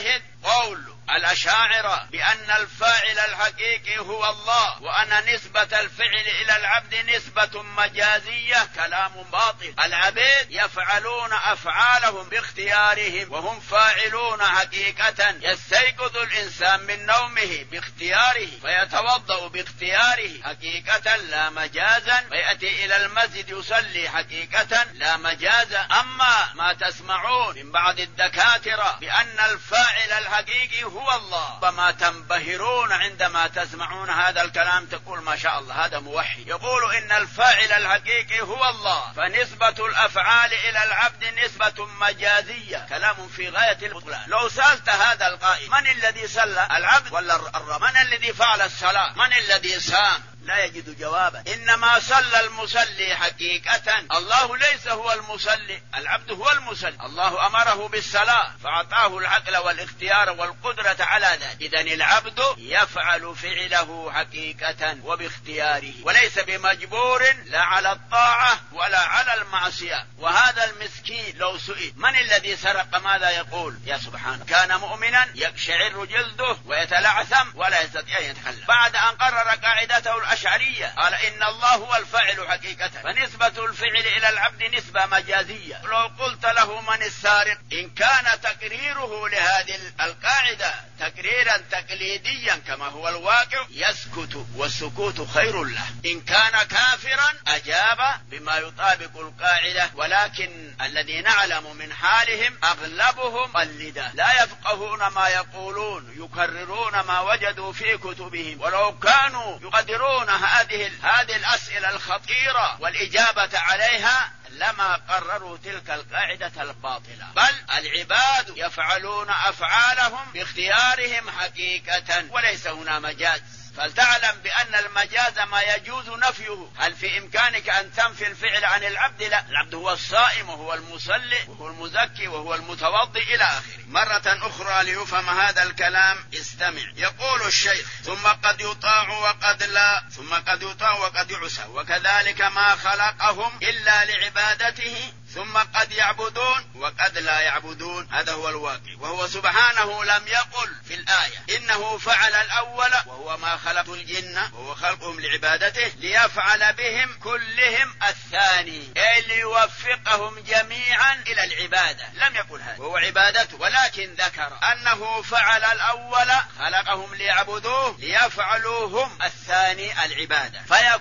قول الأشاعرة بأن الفاعل الحقيقي هو الله وأن نسبة الفعل إلى العبد نسبة مجازية كلام باطل. العبيد يفعلون أفعالهم باختيارهم وهم فاعلون حقيقة. يستيقظ الإنسان من نومه باختياره فيتوضأ باختياره حقيقة لا مجازا، ويأتي إلى المسجد يصلي حقيقة لا مجازا. أما ما تسمعون من بعض الدكاترة بأن الفاعل الحقيقي هو الله فما تنبهرون عندما تسمعون هذا الكلام، تقول ما شاء الله هذا موحد. يقول إن الفاعل الحقيقي هو الله فنسبة الأفعال إلى العبد نسبة مجازية، كلام في غاية البطلان. لو سألت هذا القائل من الذي صلى، العبد ولا الرب؟ من الذي فعل الصلاة؟ من الذي صام؟ لا يجد جوابا. إنما صلى المصلي حقيقة، الله ليس هو المصلي، العبد هو المصلي. الله أمره بالصلاة فأعطاه العقل والاختيار والقدرة على ذلك. إذن العبد يفعل فعله حقيقة وباختياره وليس بمجبور لا على الطاعة ولا على المعصية. وهذا المسكين لو سئل من الذي سرق ماذا يقول؟ يا سبحانه، كان مؤمنا يقشعر جلده ويتلعثم ولا يستطيع أن يتكلم. بعد أن قرر قاعدته الأشعرية قال إن الله هو الفاعل حقيقة، فنسبة الفعل إلى العبد نسبة مجازية. لو قلت له من السارق، إن كان تقريره لهذه القاعدة تقريرا تقليديا كما هو الواقع يسكت، والسكوت خير له. إن كان كافرا أجاب بما يطابق القاعدة، ولكن الذي نعلم من حالهم أغلبهم مقلدة لا يفقهون ما يقولون، يكررون ما وجدوا في كتبهم. ولو كانوا يقدرون هذه هذه الأسئلة الخطيرة والإجابة عليها لما قرروا تلك القاعدة الباطلة. بل العباد يفعلون أفعالهم باختيارهم حقيقة وليس هنا مجاز. فلتعلم بأن المجاز ما يجوز نفيه. هل في إمكانك أن تنفي الفعل عن العبد؟ لا، العبد هو الصائم وهو المصلي وهو المزكي وهو المتوضي إلى آخره. مرة أخرى ليفهم هذا الكلام استمع. يقول الشيخ ثم قد يطاع وقد لا، ثم قد يطاع وقد يعصى، وكذلك ما خلقهم إلا لعبادته، ثم قد يعبدون وقد لا يعبدون. هذا هو الواقع. وهو سبحانه لم يقل في الآية إنه فعل الأول وهو ما خلق الجن وهو خلقهم لعبادته ليفعل بهم كلهم الثاني، أي ليوفقهم جميعا إلى العبادة. لم يقل هذا وهو عبادته، ولكن ذكر أنه فعل الأول خلقهم ليعبدوه ليفعلوهم الثاني العبادة،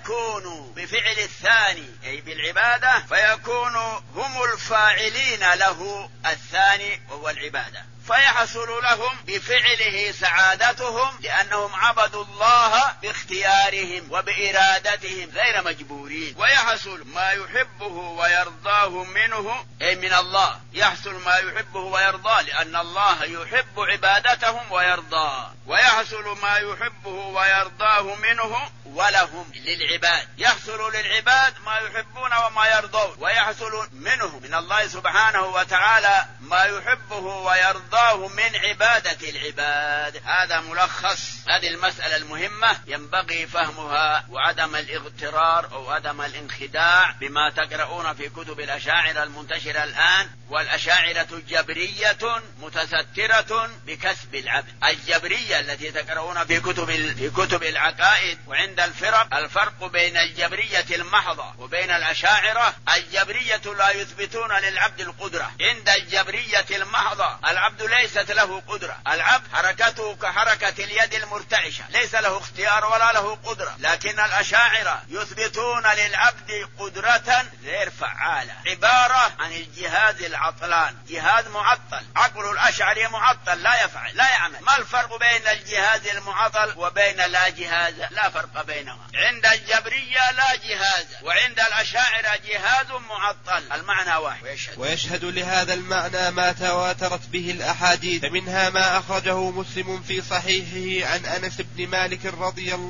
فيكون بفعل الثاني أي بالعبادة فيكونوا هم الفاعلين له الثاني وهو العبادة، فيحصل لهم بفعله سعادتهم لأنهم عبدوا الله باختيارهم وبإرادتهم غير مجبورين. ويحصل ما يحبه ويرضاه منه أي من الله، يحصل ما يحبه ويرضاه لأن الله يحب عبادتهم ويرضاه. ويحصل ما يحبه ويرضاه منه ولهم للعباد، يحصل للعباد ما يحبون وما يرضون، ويحصل منه من الله سبحانه وتعالى ما يحبه ويرضاه من عبادة العباد. هذا ملخص هذه المسألة المهمة ينبغي فهمها، وعدم الاغترار أو عدم الانخداع بما تقرؤون في كتب الأشاعرة المنتشرة الآن. والأشاعرة جبرية متسترة بكسب العبد. الجبرية التي تقرؤون في كتب في كتب العقائد وعند الفرق، الفرق بين الجبرية المحضة وبين الأشاعرة، الجبرية لا يثبتون للعبد القدرة. عند الجبرية المحضة العبد ليست له قدرة، العبد حركته كحركة اليد المرتعشة، ليس له اختيار ولا له قدرة. لكن الأشاعرة يثبتون للعبد قدرة غير فعالة، عبارة عن الجهاز العطلان، جهاز معطل. عقل الأشعري معطل لا يفعل لا يعمل. ما الفرق بين الجهاز المعطل وبين لا جهاز؟ لا فرق بينهما. عند الجبرية لا جهاز، وعند الأشاعرة جهاز معطل، المعنى واحد. ويشهد, ويشهد لهذا المعنى ما تواترت به الأحاديث، فمنها ما أخرجه مسلم في صحيحه عن أنس بن مالك رضي الله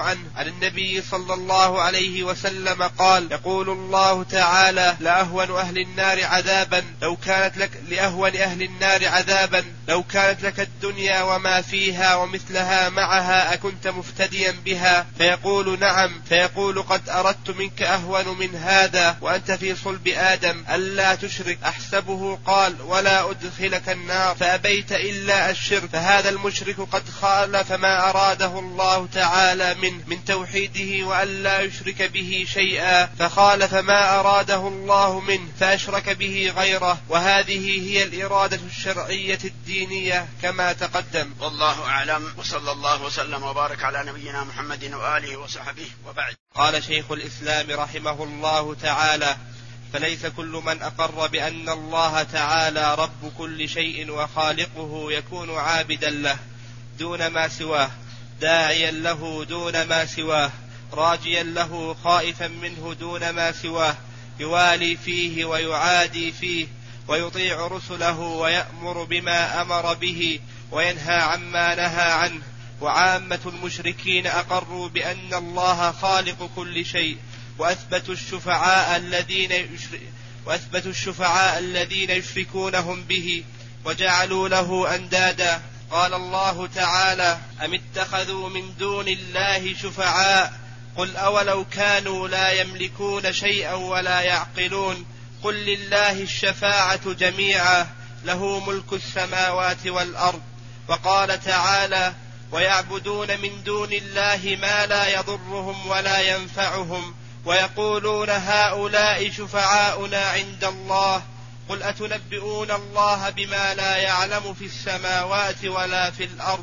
عنه عن النبي صلى الله عليه وسلم قال: يقول الله تعالى: لأهون أهل النار عذابا لو كانت لك لأهون أهل النار عذابا لو كانت لك الدنيا وما فيها ومثلها معها أكنت مفتديا بها؟ فيقول: نعم. فيقول: قد أردت منك أهون من هذا وأنت في صلب آدم ألا تشرك. أحسبه قال: ولا أدخلك النار، فأبيت إلا الشرك. فهذا المشرك قد خالف ما أراده الله تعالى منه من توحيده وأن لا يشرك به شيئا، فخالف ما أراده الله منه فأشرك به غيره، وهذه هي الإرادة الشرعية الدينية كما تقدم. والله أعلم، وصلى الله وسلم وبارك على نبينا محمد وآله وصحبه، وبعد. قال شيخ الإسلام رحمه الله تعالى: فليس كل من أقر بأن الله تعالى رب كل شيء وخالقه يكون عابدا له دون ما سواه، داعيا له دون ما سواه، راجيا له خائفا منه دون ما سواه، يوالي فيه ويعادي فيه، ويطيع رسله ويأمر بما أمر به وينهى عما نهى عنه. وعامة المشركين أقروا بأن الله خالق كل شيء، وأثبتوا الشفعاء الذين يشرك وأثبتوا الشفعاء الذين يشركونهم به وجعلوا له أندادا. قال الله تعالى: أم اتخذوا من دون الله شفعاء قل أولو كانوا لا يملكون شيئا ولا يعقلون قل لله الشفاعة جميعا له ملك السماوات والأرض. وقال تعالى: ويعبدون من دون الله ما لا يضرهم ولا ينفعهم ويقولون هؤلاء شفعاؤنا عند الله قل أتنبئون الله بما لا يعلم في السماوات ولا في الأرض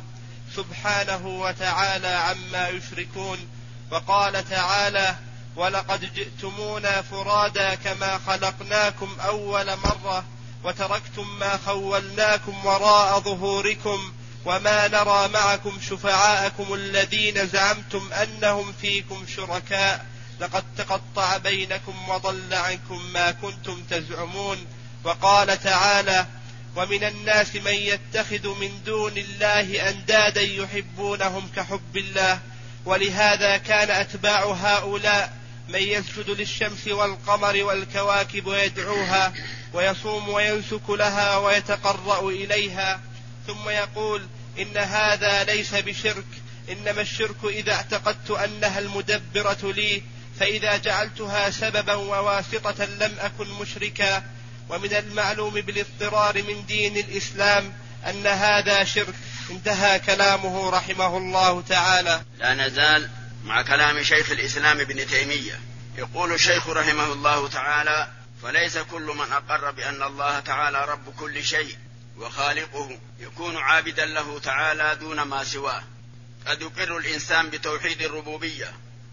سبحانه وتعالى عما يشركون. وقال تعالى: ولقد جئتمونا فرادا كما خلقناكم أول مرة وتركتم ما خولناكم وراء ظهوركم وما نرى معكم شفعاءكم الذين زعمتم أنهم فيكم شركاء لقد تقطع بينكم وضل عنكم ما كنتم تزعمون. وقال تعالى: ومن الناس من يتخذ من دون الله أندادا يحبونهم كحب الله. ولهذا كان أتباع هؤلاء من يسجد للشمس والقمر والكواكب ويدعوها ويصوم وينسك لها ويتقرأ إليها، ثم يقول: إن هذا ليس بشرك، إنما الشرك إذا اعتقدت أنها المدبرة لي، فإذا جعلتها سببا وواسطة لم أكن مشركا. ومن المعلوم بالاضطرار من دين الإسلام أن هذا شرك. انتهى كلامه رحمه الله تعالى. لا نزال مع كلام شيخ الإسلام ابن تيمية. يقول الشيخ رحمه الله تعالى: فليس كل من أقر بأن الله تعالى رب كل شيء وخالقه يكون عابدا له تعالى دون ما سواه. قد يقر الإنسان بتوحيد الربوبية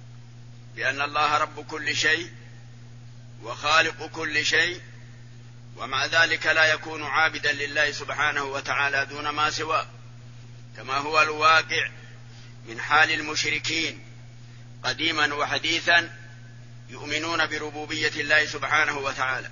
بأن الله رب كل شيء وخالق كل شيء، ومع ذلك لا يكون عابدا لله سبحانه وتعالى دون ما سواه، كما هو الواقع من حال المشركين قديما وحديثا يؤمنون بربوبية الله سبحانه وتعالى.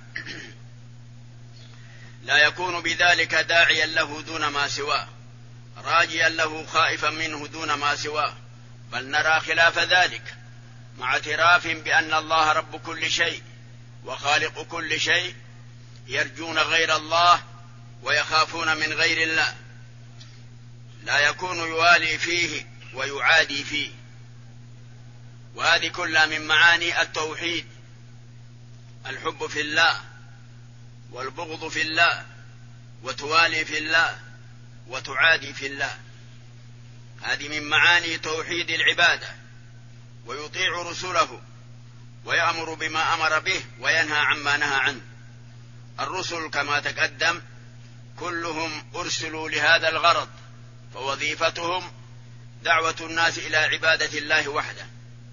لا يكون بذلك داعيا له دون ما سواه، راجيا له خائفا منه دون ما سواه، بل نرى خلاف ذلك مع اعتراف بأن الله رب كل شيء وخالق كل شيء، يرجون غير الله ويخافون من غير الله، لا يكون يوالي فيه ويعادي فيه. وهذه كلها من معاني التوحيد: الحب في الله والبغض في الله، وتوالي في الله وتعادي في الله. هذه من معاني توحيد العبادة. ويطيع رسله ويأمر بما أمر به وينهى عما نهى عنه. الرسل كما تقدم كلهم أرسلوا لهذا الغرض، فوظيفتهم دعوة الناس إلى عبادة الله وحده.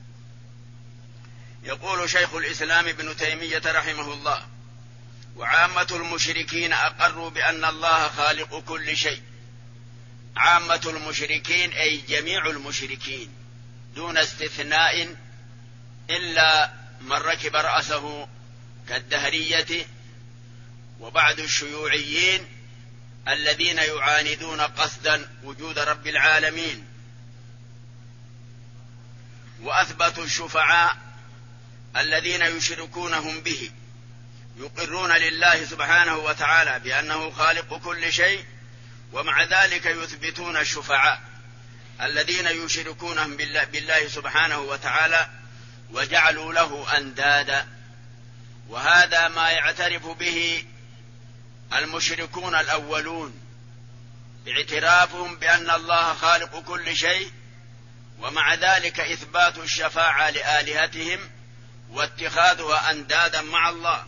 يقول شيخ الإسلام ابن تيمية رحمه الله: وعامة المشركين أقروا بأن الله خالق كل شيء. عامة المشركين أي جميع المشركين دون استثناء إلا من ركب رأسه كالدهرية وبعض الشيوعيين الذين يعاندون قصدا وجود رب العالمين. وأثبتوا الشفعاء الذين يشركونهم به، يقرون لله سبحانه وتعالى بأنه خالق كل شيء، ومع ذلك يثبتون الشفعاء الذين يشركونهم بالله سبحانه وتعالى وجعلوا له أندادا. وهذا ما يعترف به المشركون الأولون باعترافهم بأن الله خالق كل شيء، ومع ذلك إثبات الشفاعة لآلهتهم واتخاذها أندادا مع الله.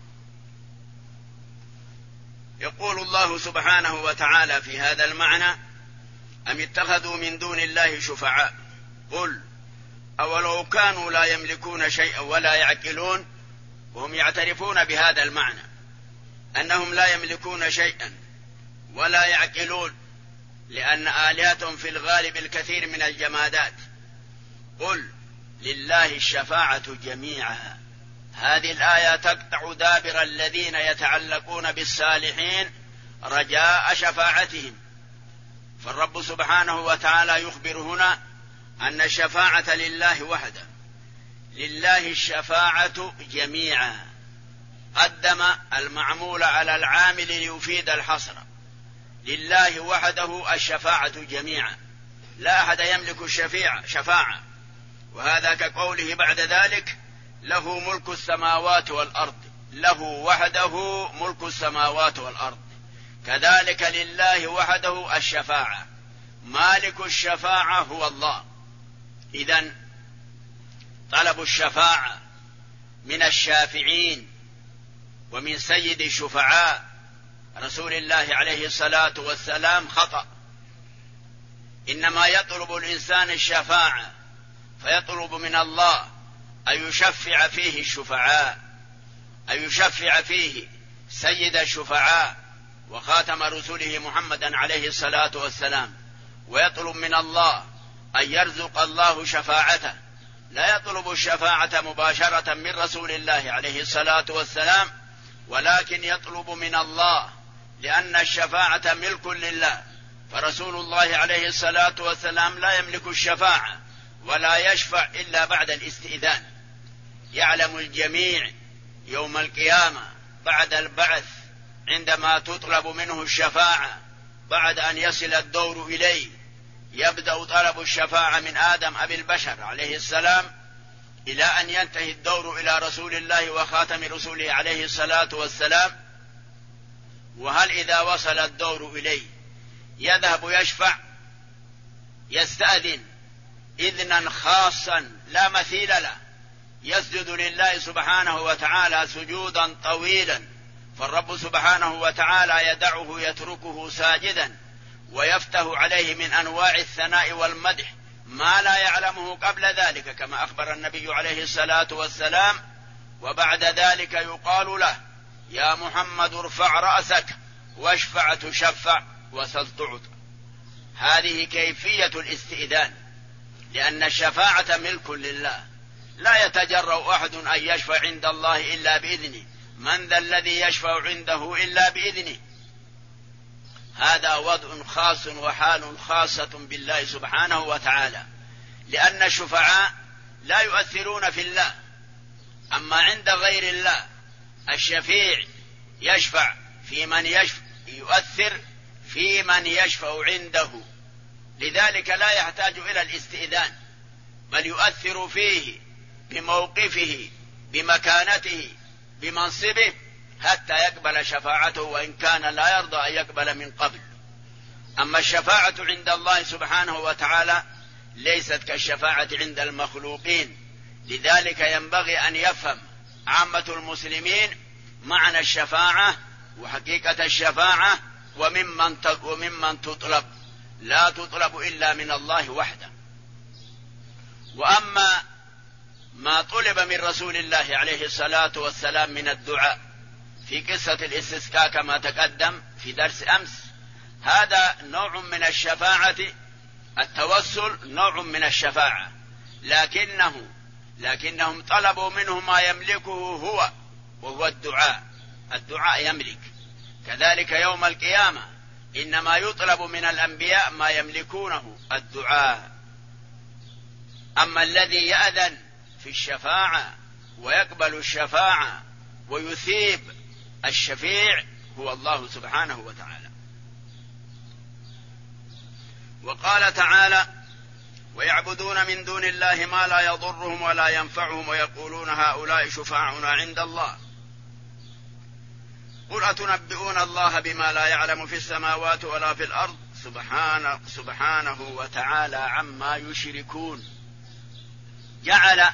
يقول الله سبحانه وتعالى في هذا المعنى: أم اتخذوا من دون الله شفعاء قل أولو كانوا لا يملكون شيئا ولا يعقلون. وهم يعترفون بهذا المعنى أنهم لا يملكون شيئا ولا يعقلون، لأن آلهتهم في الغالب الكثير من الجمادات. قل لله الشفاعة جميعا. هذه الآية تقطع دابر الذين يتعلقون بالصالحين رجاء شفاعتهم. فالرب سبحانه وتعالى يخبر هنا أن الشفاعة لله وحده، لله الشفاعة جميعا. قدم المعمول على العامل ليفيد الحصر. لله وحده الشفاعة جميعا، لا أحد يملك الشفيعة شفاعة. وهذا كقوله بعد ذلك: له ملك السماوات والأرض. له وحده ملك السماوات والأرض. كذلك لله وحده الشفاعة، مالك الشفاعة هو الله. إذن طلب الشفاعة من الشافعين ومن سيد الشفعاء رسول الله عليه الصلاة والسلام خطأ. إنما يطلب الإنسان الشفاعة فيطلب من الله أن يشفع فيه الشفعاء، أن يشفع فيه سيد الشفعاء وخاتم رسله محمدا عليه الصلاة والسلام، ويطلب من الله أن يرزق الله شفاعته. لا يطلب الشفاعة مباشرة من رسول الله عليه الصلاة والسلام، ولكن يطلب من الله، لأن الشفاعة ملك لله. فرسول الله عليه الصلاة والسلام لا يملك الشفاعة ولا يشفع إلا بعد الاستئذان. يعلم الجميع يوم القيامة بعد البعث عندما تطلب منه الشفاعة بعد أن يصل الدور إليه، يبدأ طلب الشفاعة من آدم أبي البشر عليه السلام إلى أن ينتهي الدور إلى رسول الله وخاتم رسوله عليه الصلاة والسلام. وهل إذا وصل الدور إليه يذهب يشفع؟ يستأذن إذنا خاصا لا مثيل له، يسجد لله سبحانه وتعالى سجودا طويلا، فالرب سبحانه وتعالى يدعه يتركه ساجدا ويفتح عليه من أنواع الثناء والمدح ما لا يعلمه قبل ذلك، كما أخبر النبي عليه الصلاة والسلام. وبعد ذلك يقال له: يا محمد ارفع رأسك واشفع تشفع وسل تعطى. هذه كيفية الاستئذان، لأن الشفاعة ملك لله، لا يتجرأ أحد أن يشفع عند الله إلا بإذنه. من ذا الذي يشفع عنده إلا بإذنه؟ هذا وضع خاص وحال خاصة بالله سبحانه وتعالى، لأن الشفعاء لا يؤثرون في الله. أما عند غير الله الشفيع يشفع في من يشفع، يؤثر في من يشفع عنده، لذلك لا يحتاج إلى الاستئذان، بل يؤثر فيه بموقفه بمكانته بمنصبه حتى يقبل شفاعته، وإن كان لا يرضى أن يقبل من قبل. أما الشفاعة عند الله سبحانه وتعالى ليست كالشفاعة عند المخلوقين. لذلك ينبغي أن يفهم عامة المسلمين معنى الشفاعة وحقيقة الشفاعة وممن وممن تطلب. لا تطلب إلا من الله وحده. وأما ما طلب من رسول الله عليه الصلاة والسلام من الدعاء في قصة الاستسقاء كما تقدم في درس أمس، هذا نوع من الشفاعة. التوسل نوع من الشفاعة، لكنه لكنهم طلبوا منه ما يملكه هو، وهو الدعاء. الدعاء يملك. كذلك يوم القيامة إنما يطلب من الأنبياء ما يملكونه، الدعاء. أما الذي يأذن في الشفاعة ويقبل الشفاعة ويثيب الشفيع هو الله سبحانه وتعالى. وقال تعالى: ويعبدون من دون الله ما لا يضرهم ولا ينفعهم ويقولون هؤلاء شفاعنا عند الله قل أتنبئون الله بما لا يعلم في السماوات ولا في الأرض سبحانه, سبحانه وتعالى عما يشركون. جعل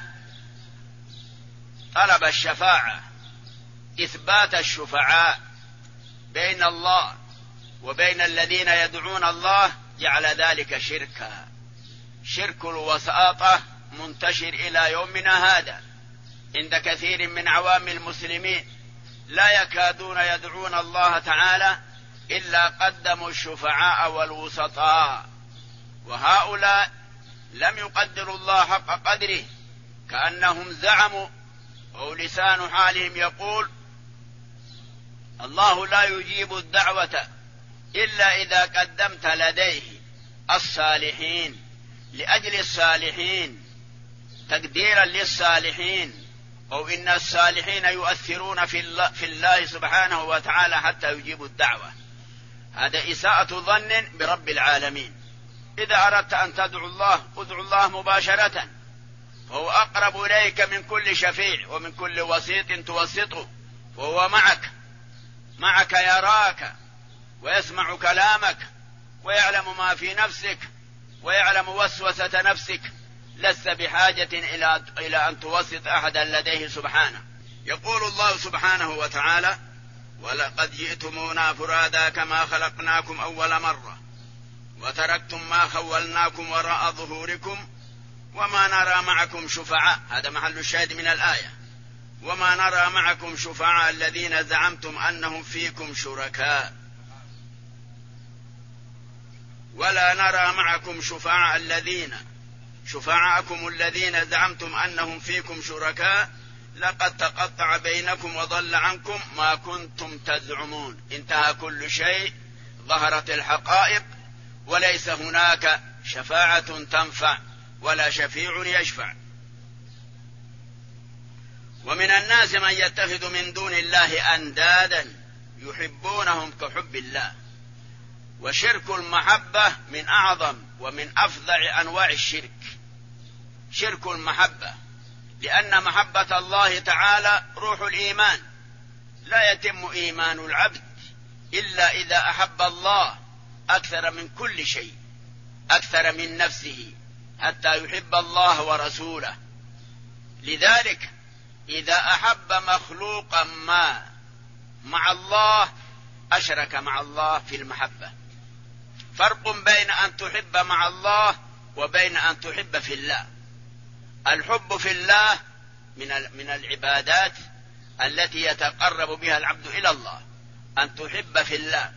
طلب الشفاعة إثبات الشفعاء بين الله وبين الذين يدعون الله، جعل ذلك شركا. شرك الوساطة منتشر إلى يومنا هذا عند كثير من عوام المسلمين، لا يكادون يدعون الله تعالى إلا قدموا الشفعاء والوسطاء، وهؤلاء لم يقدروا الله حق قدره، كأنهم زعموا أو لسان حالهم يقول: الله لا يجيب الدعوة إلا إذا قدمت لديه الصالحين، لأجل الصالحين، تقديرا للصالحين، أو إن الصالحين يؤثرون في الله, في الله سبحانه وتعالى حتى يجيبوا الدعوة. هذا إساءة ظن برب العالمين. إذا أردت أن تدعو الله ادعو الله مباشرة، فهو أقرب إليك من كل شفيع ومن كل وسيط توسطه، وهو معك معك يراك ويسمع كلامك ويعلم ما في نفسك ويعلم وسوسة نفسك، لست بحاجة إلى إلى أن توسط أحدا لديه سبحانه. يقول الله سبحانه وتعالى: ولقد جئتمونا فرادا كما خلقناكم أول مرة وتركتم ما خولناكم وراء ظهوركم وما نرى معكم شفعاء. هذا محل الشاهد من الآية: وما نرى معكم شفعاء الذين زعمتم أنهم فيكم شركاء ولا نرى معكم شفعاء الذين شفعاءكم الذين زعمتم أنهم فيكم شركاء لقد تقطع بينكم وضل عنكم ما كنتم تزعمون. انتهى كل شيء، ظهرت الحقائق، وليس هناك شفاعة تنفع ولا شفيع يشفع. ومن الناس من يتخذ من دون الله أندادا يحبونهم كحب الله. وشرك المحبة من أعظم ومن أفظع أنواع الشرك، شرك المحبة، لأن محبة الله تعالى روح الإيمان، لا يتم إيمان العبد إلا إذا أحب الله أكثر من كل شيء، أكثر من نفسه، حتى يحب الله ورسوله. لذلك إذا أحب مخلوقا ما مع الله أشرك مع الله في المحبة. فرق بين أن تحب مع الله وبين أن تحب في الله. الحب في الله من من العبادات التي يتقرب بها العبد إلى الله. أن تحب في الله،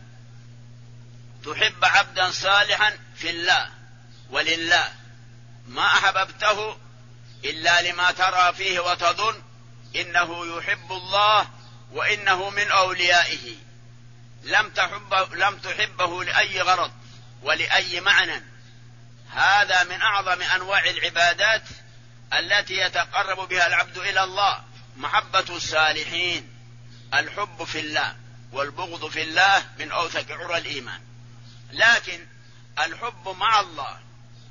تحب عبدا صالحا في الله ولله، ما أحببته إلا لما ترى فيه وتظن إنه يحب الله وإنه من أوليائه، لم تحبه, لم تحبه لأي غرض ولأي معنى. هذا من أعظم أنواع العبادات التي يتقرب بها العبد إلى الله، محبة الصالحين. الحب في الله والبغض في الله من أوثق عرى الإيمان. لكن الحب مع الله،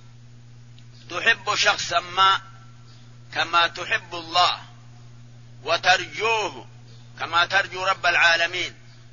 تحب شخصا ما كما تحب الله، وترجوه كما ترجو رب العالمين،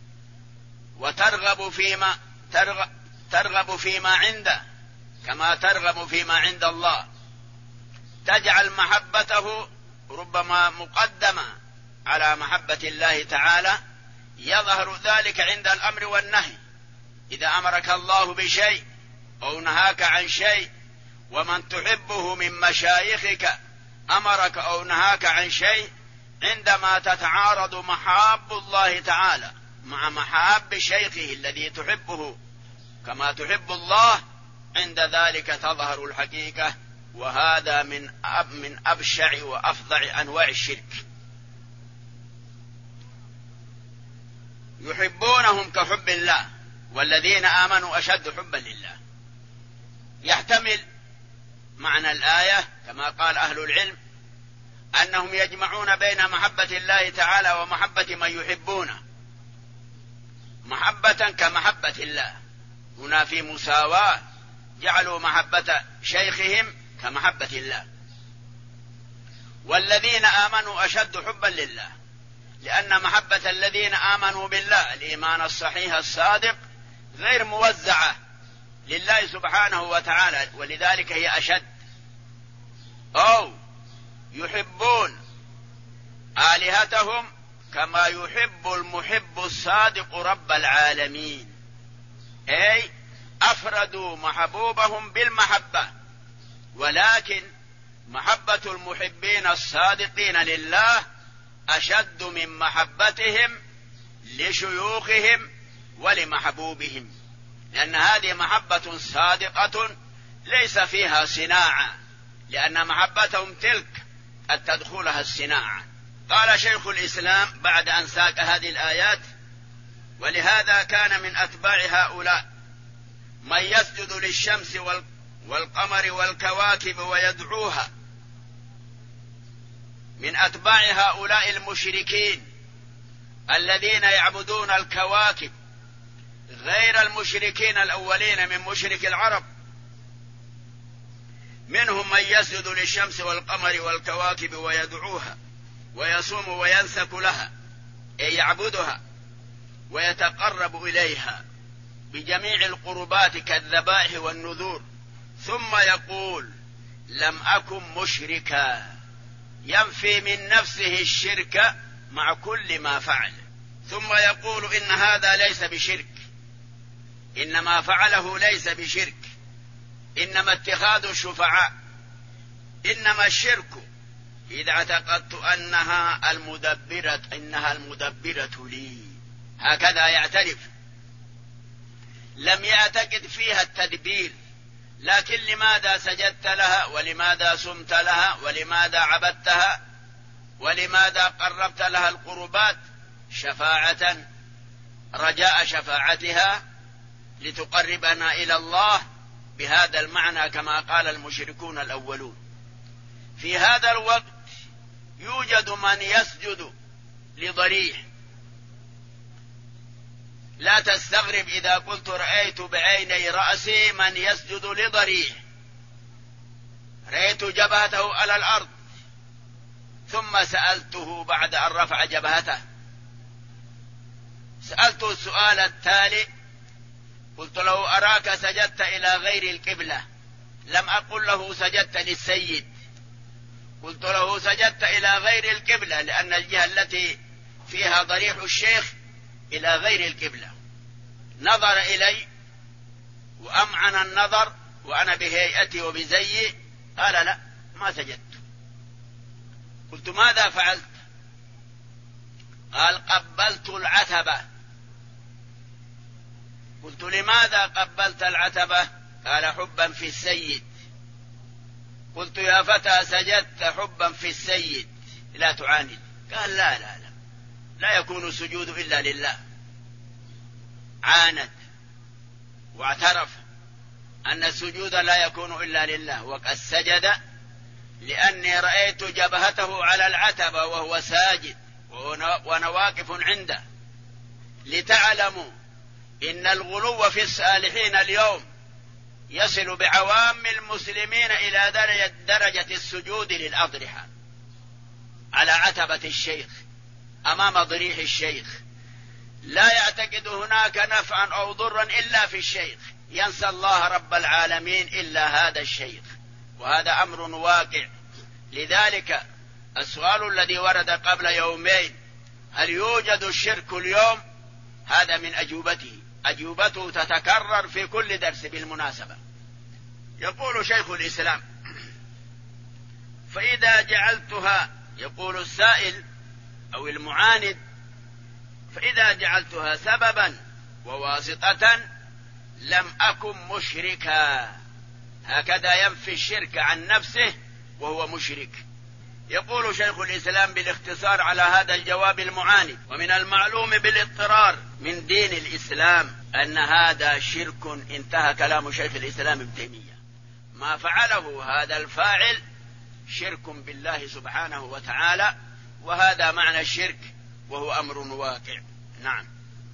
وترغب فيما ترغب, ترغب فيما عنده كما ترغب فيما عند الله. تجعل محبته ربما مقدمة على محبة الله تعالى. يظهر ذلك عند الأمر والنهي، إذا أمرك الله بشيء أو نهاك عن شيء، ومن تحبه من مشايخك أمرك أو نهاك عن شيء، عندما تتعارض محاب الله تعالى مع محاب شيخه الذي تحبه كما تحب الله، عند ذلك تظهر الحقيقة. وهذا من أب من أبشع وأفظع أنواع الشرك. يحبونهم كحب الله، والذين آمنوا أشد حبا لله. يحتمل معنى الآية كما قال أهل العلم أنهم يجمعون بين محبة الله تعالى ومحبة من يحبونه، محبة كمحبة الله. هنا في مساواة، جعلوا محبة شيخهم كمحبة الله. والذين آمنوا أشد حبا لله، لأن محبة الذين آمنوا بالله الإيمان الصحيح الصادق غير موزعة لله سبحانه وتعالى، ولذلك هي أشد. أو يحبون آلهتهم كما يحب المحب الصادق رب العالمين، أي أفردوا محبوبهم بالمحبة، ولكن محبة المحبين الصادقين لله أشد من محبتهم لشيوخهم ولمحبوبهم، لأن هذه محبة صادقة ليس فيها صناعة، لأن محبتهم تلك قد تدخلها الصناعة. قال شيخ الإسلام بعد أن ساق هذه الآيات: ولهذا كان من أتباع هؤلاء من يسجد للشمس والقمر والكواكب ويدعوها. من أتباع هؤلاء المشركين الذين يعبدون الكواكب غير المشركين الأولين من مشرك العرب، منهم من يسجد للشمس والقمر والكواكب ويدعوها ويصوم وينسك لها، أي يعبدها ويتقرب إليها بجميع القربات كالذبائح والنذور، ثم يقول: لم أكن مشركا، ينفي من نفسه الشرك مع كل ما فعل، ثم يقول: إن هذا ليس بشرك، إنما فعله ليس بشرك، إنما اتخاذ الشفعاء، إنما الشرك إذا اعتقدت أنها المدبرة إنها المدبرة لي. هكذا يعترف، لم يعتقد فيها التدبير، لكن لماذا سجدت لها، ولماذا صمت لها، ولماذا عبدتها، ولماذا قربت لها القربات؟ شفاعة، رجاء شفاعتها لتقربنا إلى الله بهذا المعنى كما قال المشركون الأولون. في هذا الوقت يوجد من يسجد لضريح. لا تستغرب إذا قلت رأيت بعيني رأسي من يسجد لضريح، رأيت جبهته على الأرض، ثم سألته بعد أن رفع جبهته، سألته السؤال التالي، قلت له: أراك سجدت إلى غير القبلة، لم أقل له سجدت للسيد، قلت له سجدت إلى غير القبلة، لأن الجهة التي فيها ضريح الشيخ إلى غير القبلة. نظر إلي وأمعن النظر وأنا بهيئتي وبزيي، قال: لا، ما سجدت. قلت: ماذا فعلت؟ قال: قبلت العتبة. قلت: لماذا قبلت العتبة؟ قال: حبا في السيد. قلت: يا فتى سجدت حبا في السيد، لا تعاند. قال: لا لا لا لا يكون السجود إلا لله. عاند واعترف أن السجود لا يكون إلا لله، وقد سجد لأني رأيت جبهته على العتبة وهو ساجد وأنا واقف عنده، لتعلموا إن الغلو في الصالحين اليوم يصل بعوام المسلمين إلى درجة, درجة السجود للأضرحة على عتبة الشيخ أمام ضريح الشيخ، لا يعتقد هناك نفعا أو ضرا إلا في الشيخ، ينسى الله رب العالمين إلا هذا الشيخ، وهذا أمر واقع. لذلك السؤال الذي ورد قبل يومين: هل يوجد الشرك اليوم؟ هذا من أجوبته، أجوبته تتكرر في كل درس بالمناسبة. يقول شيخ الإسلام: فإذا جعلتها، يقول السائل أو المعاند، فإذا جعلتها سببا وواسطة لم أكن مشركا. هكذا ينفي الشرك عن نفسه وهو مشرك. يقول شيخ الإسلام بالاختصار على هذا الجواب المعاند: ومن المعلوم بالاضطرار من دين الإسلام أن هذا شرك. انتهى كلام شيخ الإسلام ابن تيمية. ما فعله هذا الفاعل شرك بالله سبحانه وتعالى، وهذا معنى الشرك وهو أمر واقع. نعم.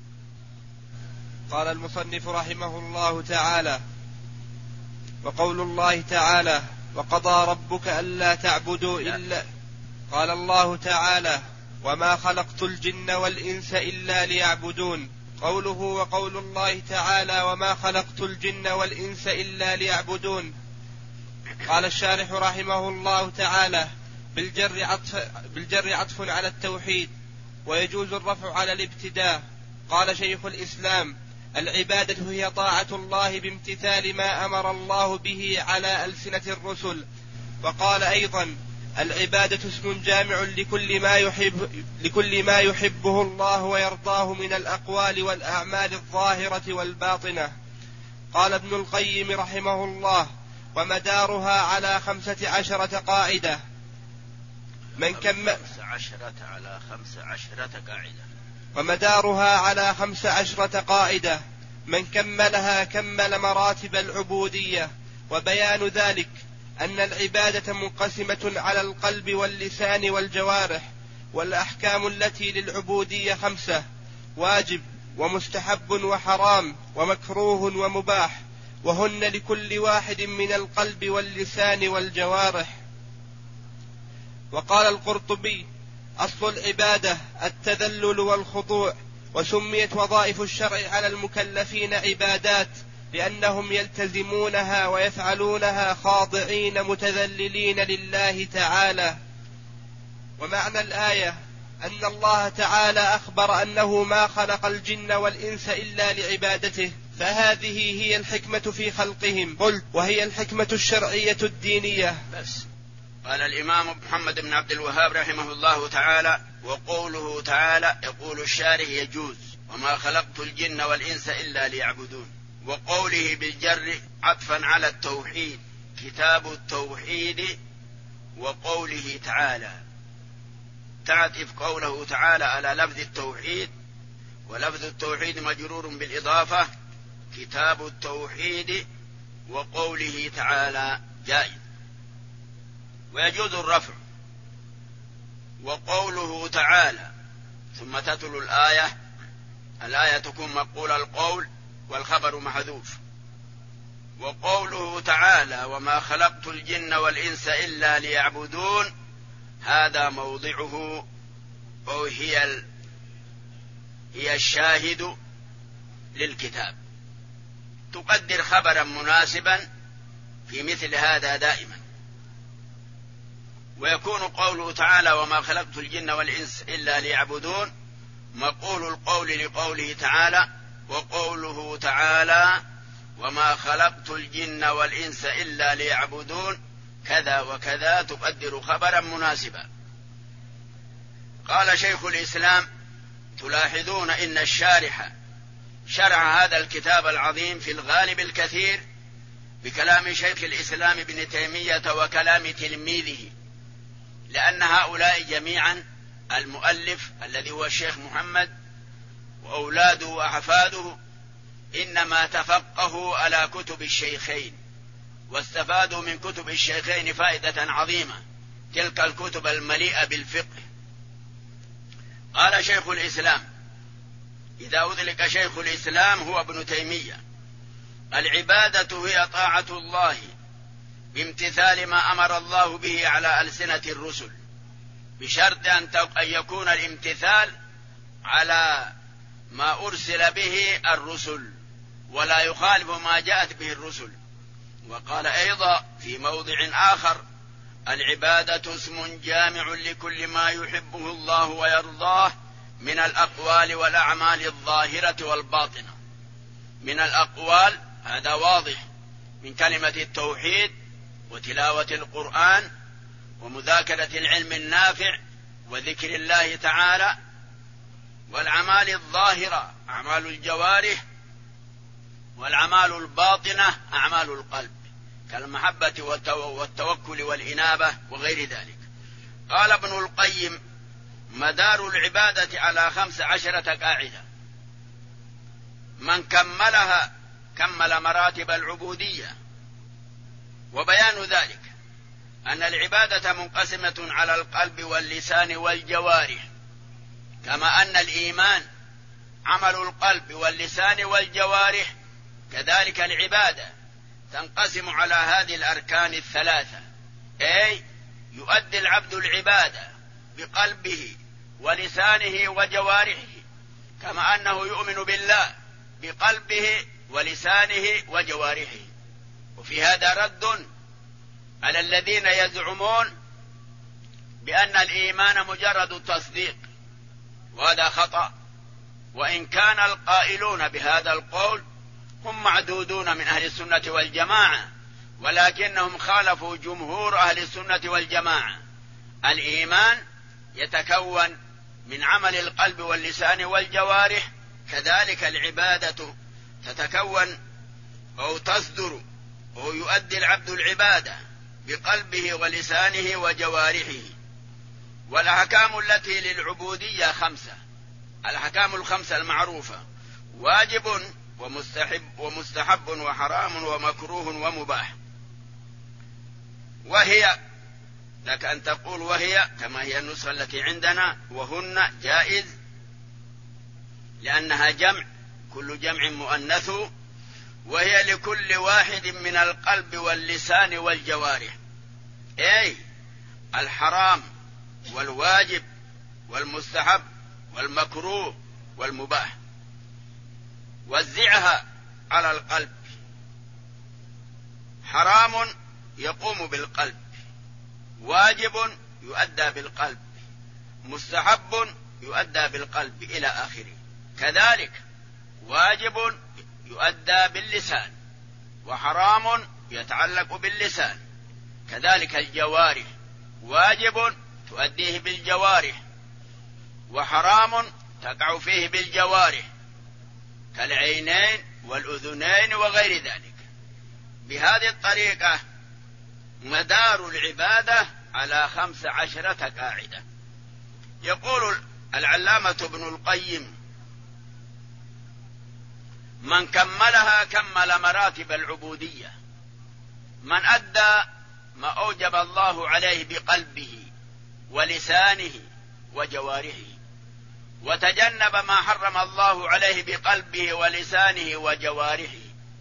قال المصنف رحمه الله تعالى: وقول الله تعالى: وقضى ربك ألا تعبدوا إلا. قال الله تعالى: وما خلقت الجن والإنس إلا ليعبدون. قوله وقول الله تعالى: وما خلقت الجن والإنس إلا ليعبدون. قال الشارح رحمه الله تعالى: بالجر عطف, بالجر عطف على التوحيد، ويجوز الرفع على الابتداء. قال شيخ الإسلام: العبادة هي طاعة الله بامتثال ما أمر الله به على ألسنة الرسل. وقال أيضا: العبادة اسم جامع لكل ما يحب لكل ما يحبه الله ويرضاه من الأقوال والأعمال الظاهرة والباطنة. قال ابن القيم رحمه الله: ومدارها على خمسة عشرة قاعدة من كم خمسة عشرة على خمسة عشرة قاعدة ومدارها على خمس عشرة قاعدة من كملها كمل مراتب العبودية. وبيان ذلك أن العبادة منقسمة على القلب واللسان والجوارح، والأحكام التي للعبودية خمسة: واجب ومستحب وحرام ومكروه ومباح، وهن لكل واحد من القلب واللسان والجوارح. وقال القرطبي: أصل العبادة التذلل والخضوع، وسميت وظائف الشرع على المكلفين عبادات لأنهم يلتزمونها ويفعلونها خاضعين متذللين لله تعالى. ومعنى الآية أن الله تعالى أخبر أنه ما خلق الجن والإنس إلا لعبادته، فهذه هي الحكمة في خلقهم. قلت: وهي الحكمة الشرعية الدينية. بس. قال الإمام محمد بن عبد الوهاب رحمه الله تعالى: وقوله تعالى يقول الشارح يجوز وما خلقت الجن والإنس إلا ليعبدون. وقوله بالجر عطفا على التوحيد، كتاب التوحيد. وقوله تعالى تعطف قوله تعالى على لفظ التوحيد، ولفظ التوحيد مجرور بالإضافة، كتاب التوحيد. وقوله تعالى جائز ويجوز الرفع. وقوله تعالى ثم تتلو الآية، الآية تكون مقول القول والخبر محذوف. وقوله تعالى وما خلقت الجن والإنس إلا ليعبدون، هذا موضعه أو هي ال... هي الشاهد للكتاب، تقدر خبرا مناسبا في مثل هذا دائما. ويكون قوله تعالى وما خلقت الجن والإنس إلا ليعبدون مقول القول لقوله تعالى. وقوله تعالى وما خلقت الجن والإنس إلا ليعبدون كذا وكذا تقدر خبرا مناسبا. قال شيخ الإسلام: تلاحظون إن الشارح شرع هذا الكتاب العظيم في الغالب الكثير بكلام شيخ الإسلام ابن تيمية وكلام تلميذه، لأن هؤلاء جميعا المؤلف الذي هو الشيخ محمد وأولاده وأحفاده إنما تفقهوا على كتب الشيخين واستفادوا من كتب الشيخين فائدة عظيمة، تلك الكتب المليئة بالفقه. قال شيخ الإسلام: إذا أطلق شيخ الإسلام هو ابن تيمية: العبادة هي طاعة الله بامتثال ما أمر الله به على ألسنة الرسل، بشرط أن يكون الامتثال على ما أرسل به الرسل ولا يخالف ما جاءت به الرسل. وقال أيضا في موضع آخر: العبادة اسم جامع لكل ما يحبه الله ويرضاه من الأقوال والأعمال الظاهرة والباطنة. من الأقوال هذا واضح من كلمة التوحيد وتلاوة القرآن ومذاكرة العلم النافع وذكر الله تعالى. والأعمال الظاهرة أعمال الجوارح، والأعمال الباطنة أعمال القلب كالمحبة والتوكل والإنابة وغير ذلك. قال ابن القيم: مدار العبادة على خمس عشرة قاعدة من كملها كمل مراتب العبودية. وبيان ذلك أن العبادة منقسمة على القلب واللسان والجوارح، كما أن الإيمان عمل القلب واللسان والجوارح، كذلك العبادة تنقسم على هذه الأركان الثلاثة، أي يؤدي العبد العبادة بقلبه ولسانه وجوارحه، كما أنه يؤمن بالله بقلبه ولسانه وجوارحه. وفي هذا رد على الذين يزعمون بأن الإيمان مجرد التصديق، وهذا خطأ، وإن كان القائلون بهذا القول هم معدودون من أهل السنة والجماعة، ولكنهم خالفوا جمهور أهل السنة والجماعة. الإيمان يتكون من عمل القلب واللسان والجوارح، كذلك العبادة تتكون أو تصدر أو يؤدي العبد العبادة بقلبه ولسانه وجوارحه. والأحكام التي للعبودية خمسة، الأحكام الخمسة المعروفة: واجب ومستحب ومستحب وحرام ومكروه ومباح. وهي لك أن تقول وهي كما هي النسخة التي عندنا، وهن جائز لأنها جمع، كل جمع مؤنث، وهي لكل واحد من القلب واللسان والجوارح، أي الحرام والواجب والمستحب والمكروه والمباح. وزعها على القلب: حرام يقوم بالقلب، واجب يؤدى بالقلب، مستحب يؤدى بالقلب إلى آخره. كذلك واجب يؤدى باللسان، وحرام يتعلق باللسان. كذلك الجوارح، واجب تؤديه بالجوارح، وحرام تقع فيه بالجوارح، كالعينين والأذنين وغير ذلك. بهذه الطريقة مدار العبادة على خمس عشرة قاعدة. يقول العلامة ابن القيم: من كملها كمل مراتب العبودية. من أدى ما أوجب الله عليه بقلبه ولسانه وجوارحه، وتجنب ما حرم الله عليه بقلبه ولسانه وجوارحه،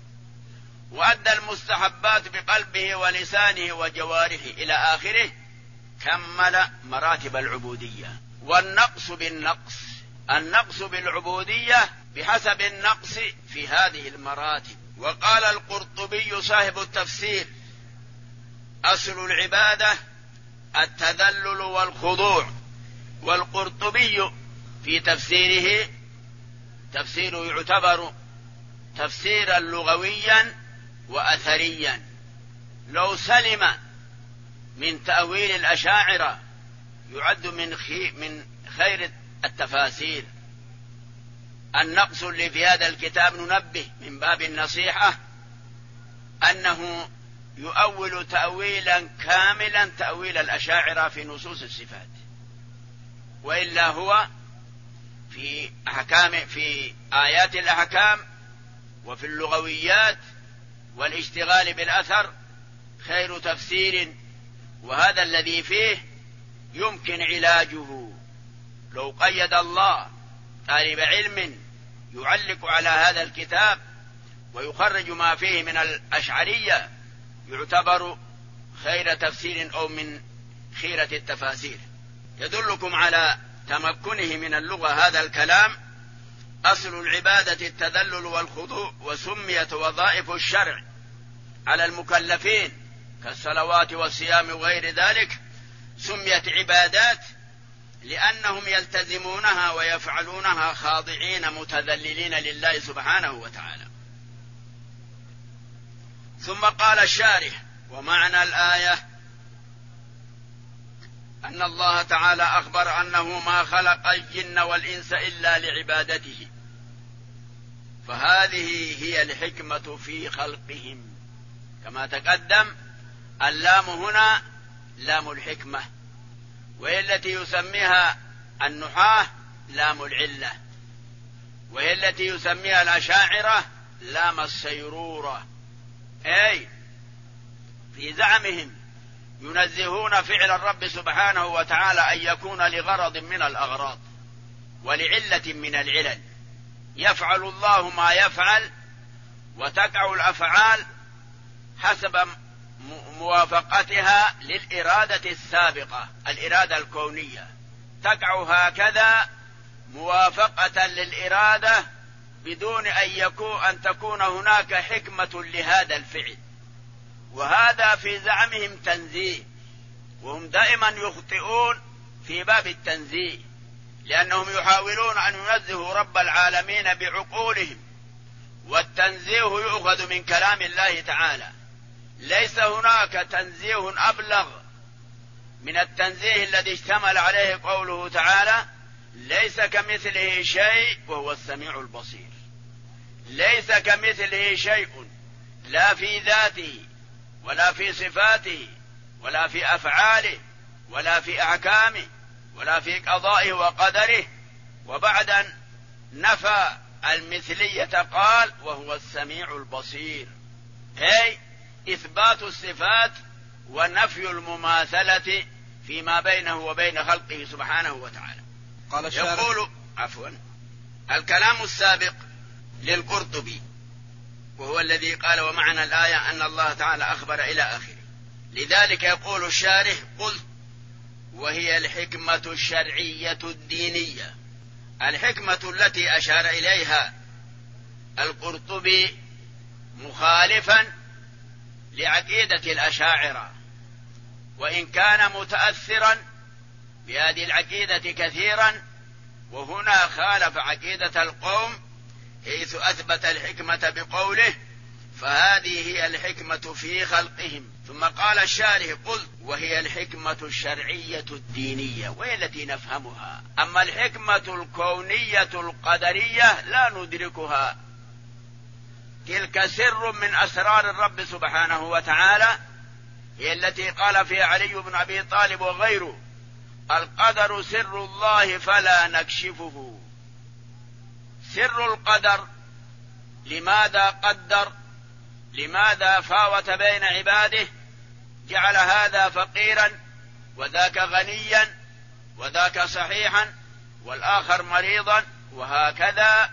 وأدى المستحبات بقلبه ولسانه وجوارحه إلى آخره، كمل مراتب العبودية. والنقص بالنقص، النقص بالعبودية بحسب النقص في هذه المراتب. وقال القرطبي صاحب التفسير: أصل العبادة التذلل والخضوع. والقرطبي في تفسيره تفسيره يعتبر تفسيرا لغويا وأثريا، لو سلم من تأويل الأشاعرة يعد من من خير التفاسير. النقص اللي في هذا الكتاب ننبه من باب النصيحة أنه يؤول تأويلا كاملا تأويل الأشاعرة في نصوص الصفات، وإلا هو في أحكام في آيات الأحكام وفي اللغويات والاشتغال بالأثر خير تفسير، وهذا الذي فيه يمكن علاجه. لو قيد الله طالب علم يعلق على هذا الكتاب ويخرج ما فيه من الأشعرية يعتبر خير تفسير أو من خيرة التفاسير. يدلكم على تمكنه من اللغة هذا الكلام: أصل العبادة التذلل والخضوع، وسميت وظائف الشرع على المكلفين كالصلوات والصيام وغير ذلك سميت عبادات لأنهم يلتزمونها ويفعلونها خاضعين متذللين لله سبحانه وتعالى. ثم قال الشارح: ومعنى الآية أن الله تعالى أخبر أنه ما خلق الجن والإنس إلا لعبادته، فهذه هي الحكمة في خلقهم. كما تقدم اللام هنا لام الحكمة، وهي التي يسميها النحاة لام العلة، وهي التي يسميها الأشاعرة لام السيرورة. أي في زعمهم ينزهون فعل الرب سبحانه وتعالى أن يكون لغرض من الأغراض ولعلة من العلل، يفعل الله ما يفعل وتقع الأفعال حسب موافقتها للإرادة السابقة، الإرادة الكونية تقع هكذا موافقة للإرادة بدون أن يكون أن تكون هناك حكمة لهذا الفعل. وهذا في زعمهم تنزيه، وهم دائما يخطئون في باب التنزيه، لأنهم يحاولون أن ينزهوا رب العالمين بعقولهم، والتنزيه يؤخذ من كلام الله تعالى. ليس هناك تنزيه أبلغ من التنزيه الذي اشتمل عليه قوله تعالى: ليس كمثله شيء وهو السميع البصير. ليس كمثله شيء، لا في ذاته ولا في صفاته ولا في أفعاله ولا في أحكامه ولا في قضائه وقدره. وبعد أن نفى المثلية قال: وهو السميع البصير، أي إثبات الصفات ونفي المماثلة فيما بينه وبين خلقه سبحانه وتعالى. قال يقول عفوا الكلام السابق للقرطبي، وهو الذي قال: ومعنى الآية أن الله تعالى أخبر إلى آخره. لذلك يقول الشارح: قلت وهي الحكمة الشرعية الدينية. الحكمة التي أشار إليها القرطبي مخالفا لعقيدة الأشاعرة، وإن كان متأثرا بهذه العقيدة كثيرا، وهنا خالف عقيدة القوم حيث أثبت الحكمة بقوله: فهذه هي الحكمة في خلقهم. ثم قال الشارح: قل وهي الحكمة الشرعية الدينية، وهي التي نفهمها. أما الحكمة الكونية القدرية لا ندركها، تلك سر من أسرار الرب سبحانه وتعالى، هي التي قال فيها علي بن أبي طالب وغيره: القدر سر الله فلا نكشفه. سر القدر، لماذا قدر؟ لماذا فاوت بين عباده؟ جعل هذا فقيرا وذاك غنيا وذاك صحيحا والآخر مريضا، وهكذا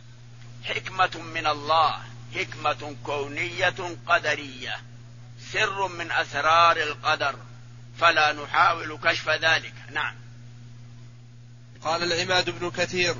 حكمة من الله، حكمة كونية قدرية، سر من أسرار القدر، فلا نحاول كشف ذلك. نعم. قال العماد بن كثير: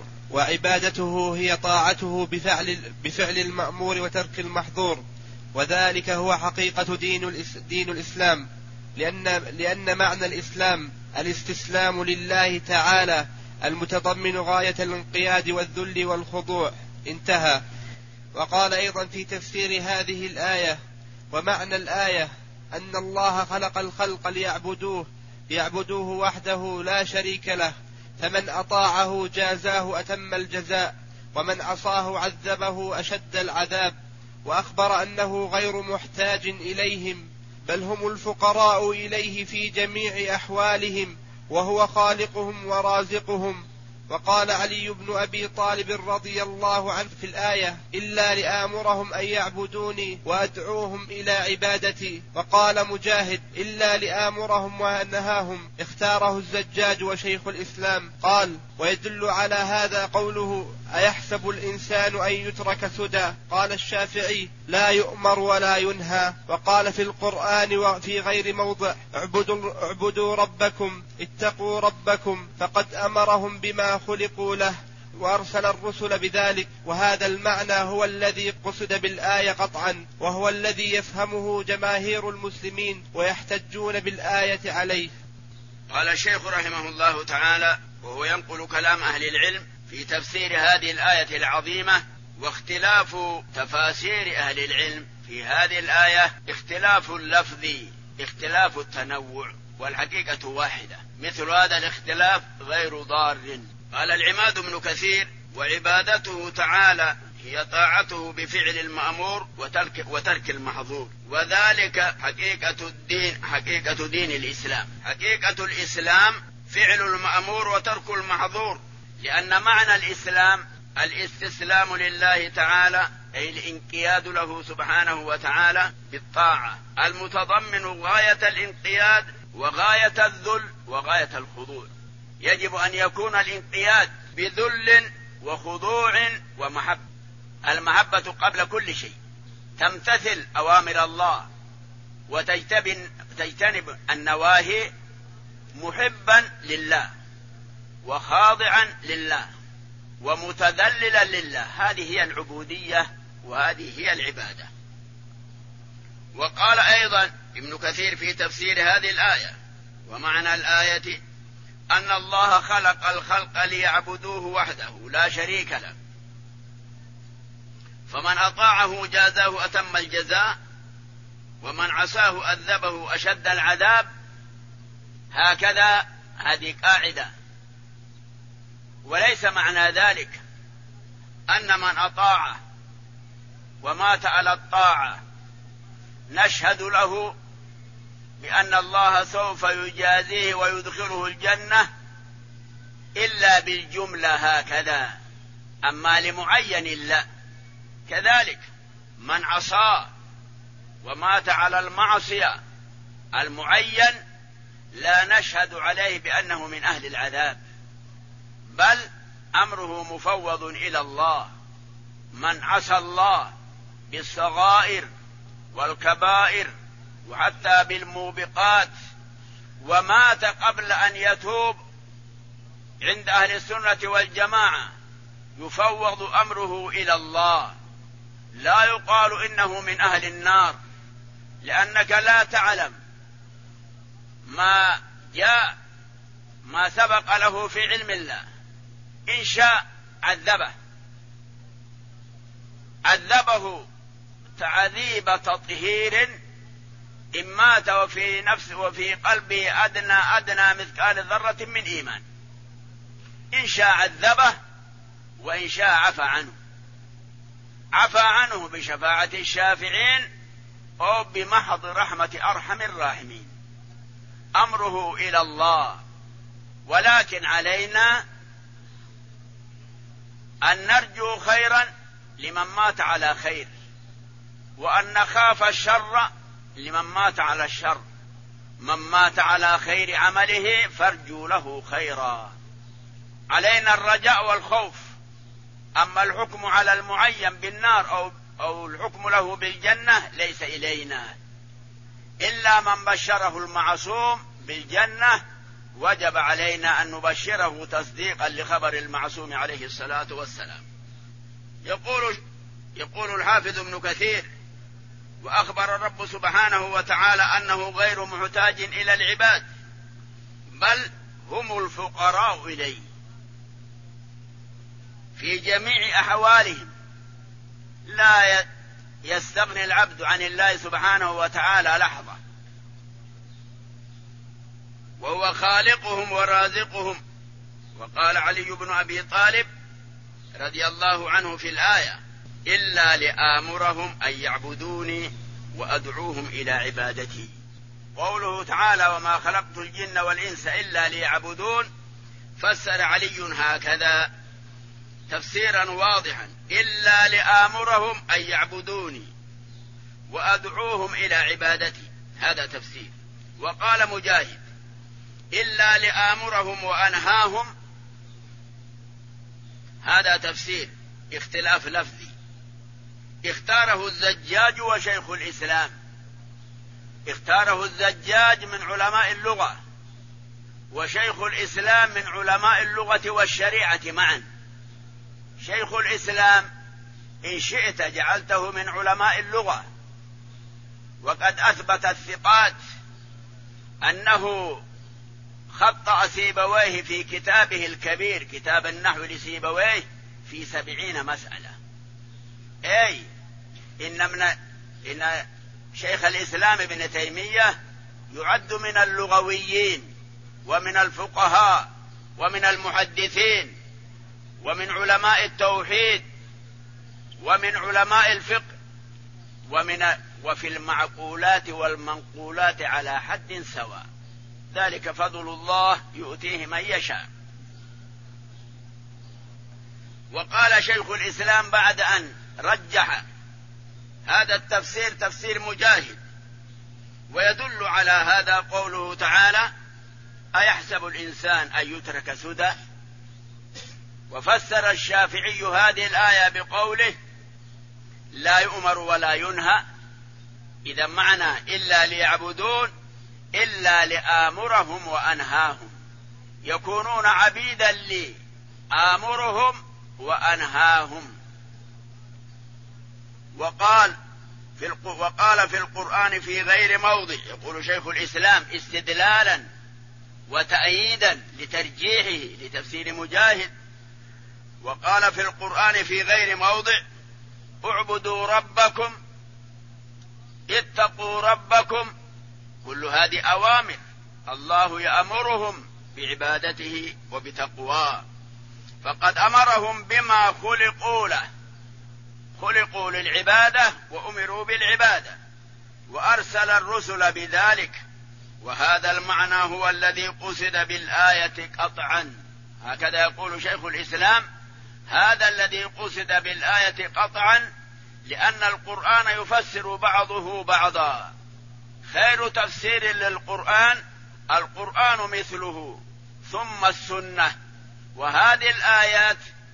وعبادته هي طاعته بفعل, بفعل المأمور وترك المحظور، وذلك هو حقيقة دين, دين الإسلام، لأن, لأن معنى الإسلام الاستسلام لله تعالى المتضمن غاية الانقياد والذل والخضوع. انتهى. وقال أيضا في تفسير هذه الآية: ومعنى الآية أن الله خلق الخلق ليعبدوه ليعبدوه وحده لا شريك له، فمن أطاعه جازاه أتم الجزاء، ومن عصاه عذبه أشد العذاب. وأخبر أنه غير محتاج إليهم، بل هم الفقراء إليه في جميع أحوالهم، وهو خالقهم ورازقهم. وقال علي بن أبي طالب رضي الله عنه في الآية: إلا لآمرهم أن يعبدوني وأدعوهم إلى عبادتي. وقال مجاهد: إلا لآمرهم وأنهاهم. اختاره الزجاج وشيخ الإسلام. قال: ويدل على هذا قوله: أيحسب الإنسان أن يترك سدى. قال الشافعي: لا يؤمر ولا ينهى. وقال في القرآن وفي غير موضع: اعبدوا, اعبدوا ربكم اتقوا ربكم، فقد أمرهم بما خلقوا له، وأرسل الرسل بذلك. وهذا المعنى هو الذي قصد بالآية قطعا، وهو الذي يفهمه جماهير المسلمين ويحتجون بالآية عليه. قال الشيخ رحمه الله تعالى وهو ينقل كلام أهل العلم في تفسير هذه الآية العظيمة: واختلاف تفاسير أهل العلم في هذه الآية اختلاف اللفظي، اختلاف التنوع، والحقيقة واحدة. مثل هذا الاختلاف غير ضار. قال العماد بن كثير: وعبادته تعالى هي طاعته بفعل المأمور وترك, وترك المحظور، وذلك حقيقة الدين، حقيقة دين الإسلام. حقيقة الإسلام فعل المأمور وترك المحظور، لأن معنى الإسلام الاستسلام لله تعالى أي الانقياد له سبحانه وتعالى بالطاعة، المتضمن غاية الانقياد وغاية الذل وغاية الخضوع. يجب أن يكون الانقياد بذل وخضوع ومحبة. المحبة قبل كل شيء، تمتثل أوامر الله وتجتنب النواهي محبا لله وخاضعا لله ومتذللا لله. هذه هي العبودية وهذه هي العبادة. وقال أيضا ابن كثير في تفسير هذه الآية: ومعنى الآية أن الله خلق الخلق ليعبدوه وحده لا شريك له، فمن أطاعه جازاه أتم الجزاء، ومن عصاه أذبه أشد العذاب. هكذا هذه قاعدة. وليس معنى ذلك أن من أطاع ومات على الطاعة نشهد له بأن الله سوف يجازيه ويدخله الجنة إلا بالجملة هكذا، أما لمعين لا. كذلك من عصى ومات على المعصية المعين لا نشهد عليه بأنه من أهل العذاب، بل أمره مفوض إلى الله. من عصى الله بالصغائر والكبائر وحتى بالموبقات ومات قبل أن يتوب عند أهل السنة والجماعة يفوض أمره إلى الله، لا يقال إنه من أهل النار، لأنك لا تعلم ما جاء ما سبق له في علم الله. إن شاء عذبه عذبه تعذيب تطهير، إن مات وفي نفسه وفي قلبه أدنى أدنى مثقال ذرة من إيمان، إن شاء عذبه وإن شاء عفى عنه، عفى عنه بشفاعة الشافعين أو بمحض رحمة أرحم الراحمين. أمره إلى الله، ولكن علينا أن نرجو خيرا لمن مات على خير، وأن نخاف الشر لمن مات على الشر. من مات على خير عمله فارجوا له خيرا. علينا الرجاء والخوف. أما الحكم على المعين بالنار أو, أو الحكم له بالجنة ليس إلينا، إلا من بشره المعصوم بالجنة وجب علينا أن نبشره تصديقا لخبر المعصوم عليه الصلاة والسلام. يقول, يقول الحافظ ابن كثير: وأخبر الرب سبحانه وتعالى أنه غير محتاج إلى العباد، بل هم الفقراء إليه في جميع أحوالهم. لا يستغني العبد عن الله سبحانه وتعالى لحظة، وهو خالقهم ورازقهم. وقال علي بن أبي طالب رضي الله عنه في الآية: إلا لآمرهم أن يعبدوني وأدعوهم إلى عبادتي. قوله تعالى: وما خلقت الجن والإنس إلا ليعبدون، فسر علي هكذا تفسيرا واضحا: إلا لآمرهم أن يعبدوني وأدعوهم إلى عبادتي، هذا تفسير. وقال مجاهد: إلا لآمرهم وأنهاهم، هذا تفسير، اختلاف لفظي. اختاره الزجاج وشيخ الإسلام، اختاره الزجاج من علماء اللغة وشيخ الإسلام من علماء اللغة والشريعة معا. شيخ الإسلام إن شئت جعلته من علماء اللغة، وقد أثبت الثقات أنه خطأ سيبويه في كتابه الكبير، كتاب النحو لسيبويه، في سبعين مسألة. أي إن, من إن شيخ الإسلام ابن تيمية يعد من اللغويين ومن الفقهاء ومن المحدثين ومن علماء التوحيد ومن علماء الفقه ومن وفي المعقولات والمنقولات على حد سواء، ذلك فضل الله يؤتيه من يشاء. وقال شيخ الإسلام بعد أن رجح هذا التفسير تفسير مجاهد، ويدل على هذا قوله تعالى: أيحسب الإنسان أن يترك سدى؟ وفسر الشافعي هذه الآية بقوله: لا يؤمر ولا ينهى، إذا معنى إلا ليعبدون إلا لآمرهم وأنهاهم، يكونون عبيدا لي آمرهم وأنهاهم. وقال في الق... وقال في القرآن في غير موضع، يقول شيخ الإسلام استدلالا وتأييدا لترجيحه لتفسير مجاهد، وقال في القرآن في غير موضع: اعبدوا ربكم اتقوا ربكم. كل هذه أوامر الله يأمرهم بعبادته وبتقواه، فقد أمرهم بما خلقوا له، خلقوا للعبادة وأمروا بالعبادة، وأرسل الرسل بذلك، وهذا المعنى هو الذي قصد بالآية قطعا. هكذا يقول شيخ الإسلام: هذا الذي قصد بالآية قطعا، لأن القرآن يفسر بعضه بعضا، خير تفسير للقرآن القرآن مثله ثم السنة، وهذه الآيات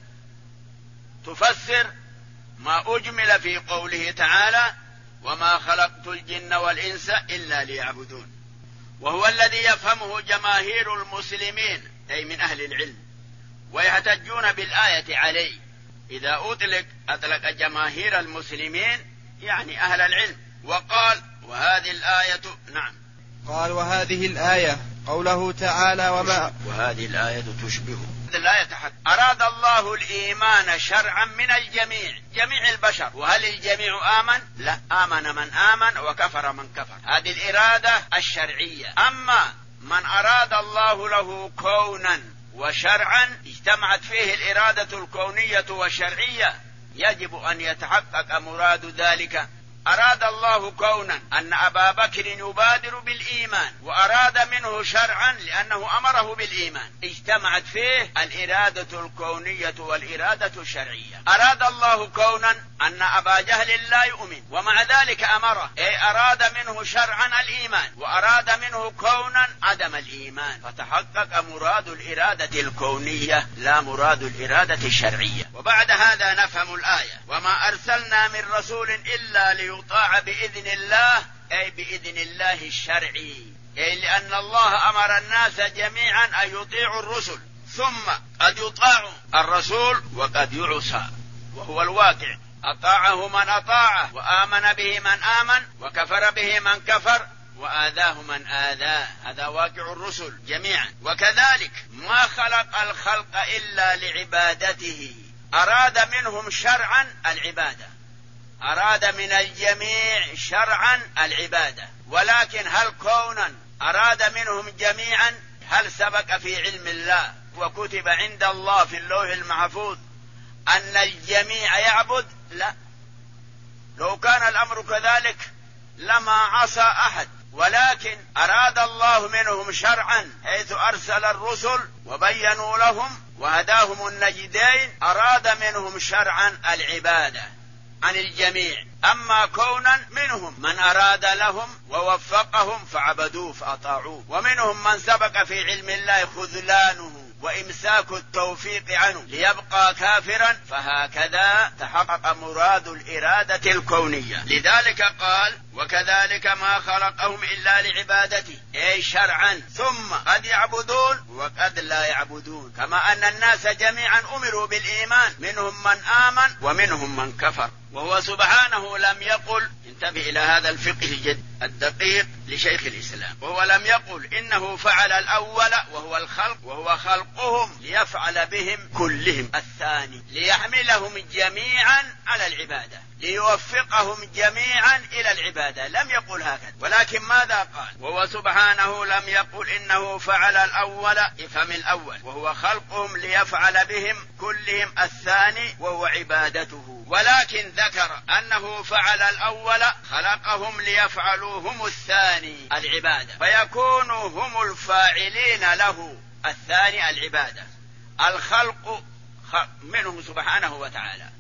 تفسر ما أجمل في قوله تعالى: وما خلقت الجن والإنس إلا ليعبدون، وهو الذي يفهمه جماهير المسلمين أي من أهل العلم، ويحتجون بالآية عليه. إذا أطلق أطلق جماهير المسلمين يعني أهل العلم. وقال: وهذه الآية نعم قال وهذه الآية قوله تعالى: وما وهذه الآية تشبه الآية تحت. أراد الله الإيمان شرعا من الجميع، جميع البشر. وهل الجميع آمن؟ لا، آمن من آمن وكفر من كفر. هذه الإرادة الشرعية. أما من أراد الله له كونا وشرعا اجتمعت فيه الإرادة الكونية والشرعية، يجب أن يتحقق مراد ذلك. أراد الله كونا أن أبا بكر يبادر بالإيمان، وأراد منه شرعا لأنه أمره بالإيمان، اجتمعت فيه الإرادة الكونية والإرادة الشرعية. أراد الله كونا أن أبا جهل لا يؤمن ومع ذلك أمره، أي أراد منه شرعا الإيمان، وأراد منه كونا عدم الإيمان، فتحقق مراد الإرادة الكونية لا مراد الإرادة الشرعية. وبعد هذا نفهم الآية: وما أرسلنا من رسول إلا لي يطاع بإذن الله، أي بإذن الله الشرعي، أي لأن الله أمر الناس جميعا أن يطيعوا الرسل، ثم قد يطاع الرسول وقد يعصى، وهو الواقع. أطاعه من أطاعه، وآمن به من آمن، وكفر به من كفر، وآذاه من آذاه. هذا واقع الرسل جميعا. وكذلك ما خلق الخلق إلا لعبادته، أراد منهم شرعا العبادة، أراد من الجميع شرعا العبادة، ولكن هل كونا أراد منهم جميعا؟ هل سبق في علم الله وكتب عند الله في اللوح المحفوظ أن الجميع يعبد؟ لا، لو كان الأمر كذلك لما عصى أحد، ولكن أراد الله منهم شرعا حيث أرسل الرسل وبينوا لهم وهداهم النجدين، أراد منهم شرعا العبادة عن الجميع. أما كونا منهم من أراد لهم ووفقهم فعبدوه فأطاعوه، ومنهم من سبق في علم الله خذلانه وإمساك التوفيق عنه ليبقى كافرا، فهكذا تحقق مراد الإرادة الكونية. لذلك قال: وكذلك ما خلقهم إلا لعبادته، أي شرعا، ثم قد يعبدون وقد لا يعبدون، كما أن الناس جميعا أمروا بالإيمان، منهم من آمن ومنهم من كفر. وهو سبحانه لم يقل، انتبه إلى هذا الفقه الجد الدقيق لشيخ الإسلام، وهو لم يقل إنه فعل الأول وهو الخلق وهو خلقهم ليفعل بهم كلهم الثاني، ليحملهم جميعا على العبادة، ليوفقهم جميعا إلى العبادة. لم يقل هكذا، ولكن ماذا قال؟ وهو سبحانه لم يقل إنه فعل الأول، افهم الأول، وهو خلقهم ليفعل بهم كلهم الثاني وهو عبادته، ولكن ذكر أنه فعل الأول خلقهم ليفعلوا هم الثاني العبادة، فيكونوا هم الفاعلين له الثاني العبادة. الخلق منه سبحانه وتعالى،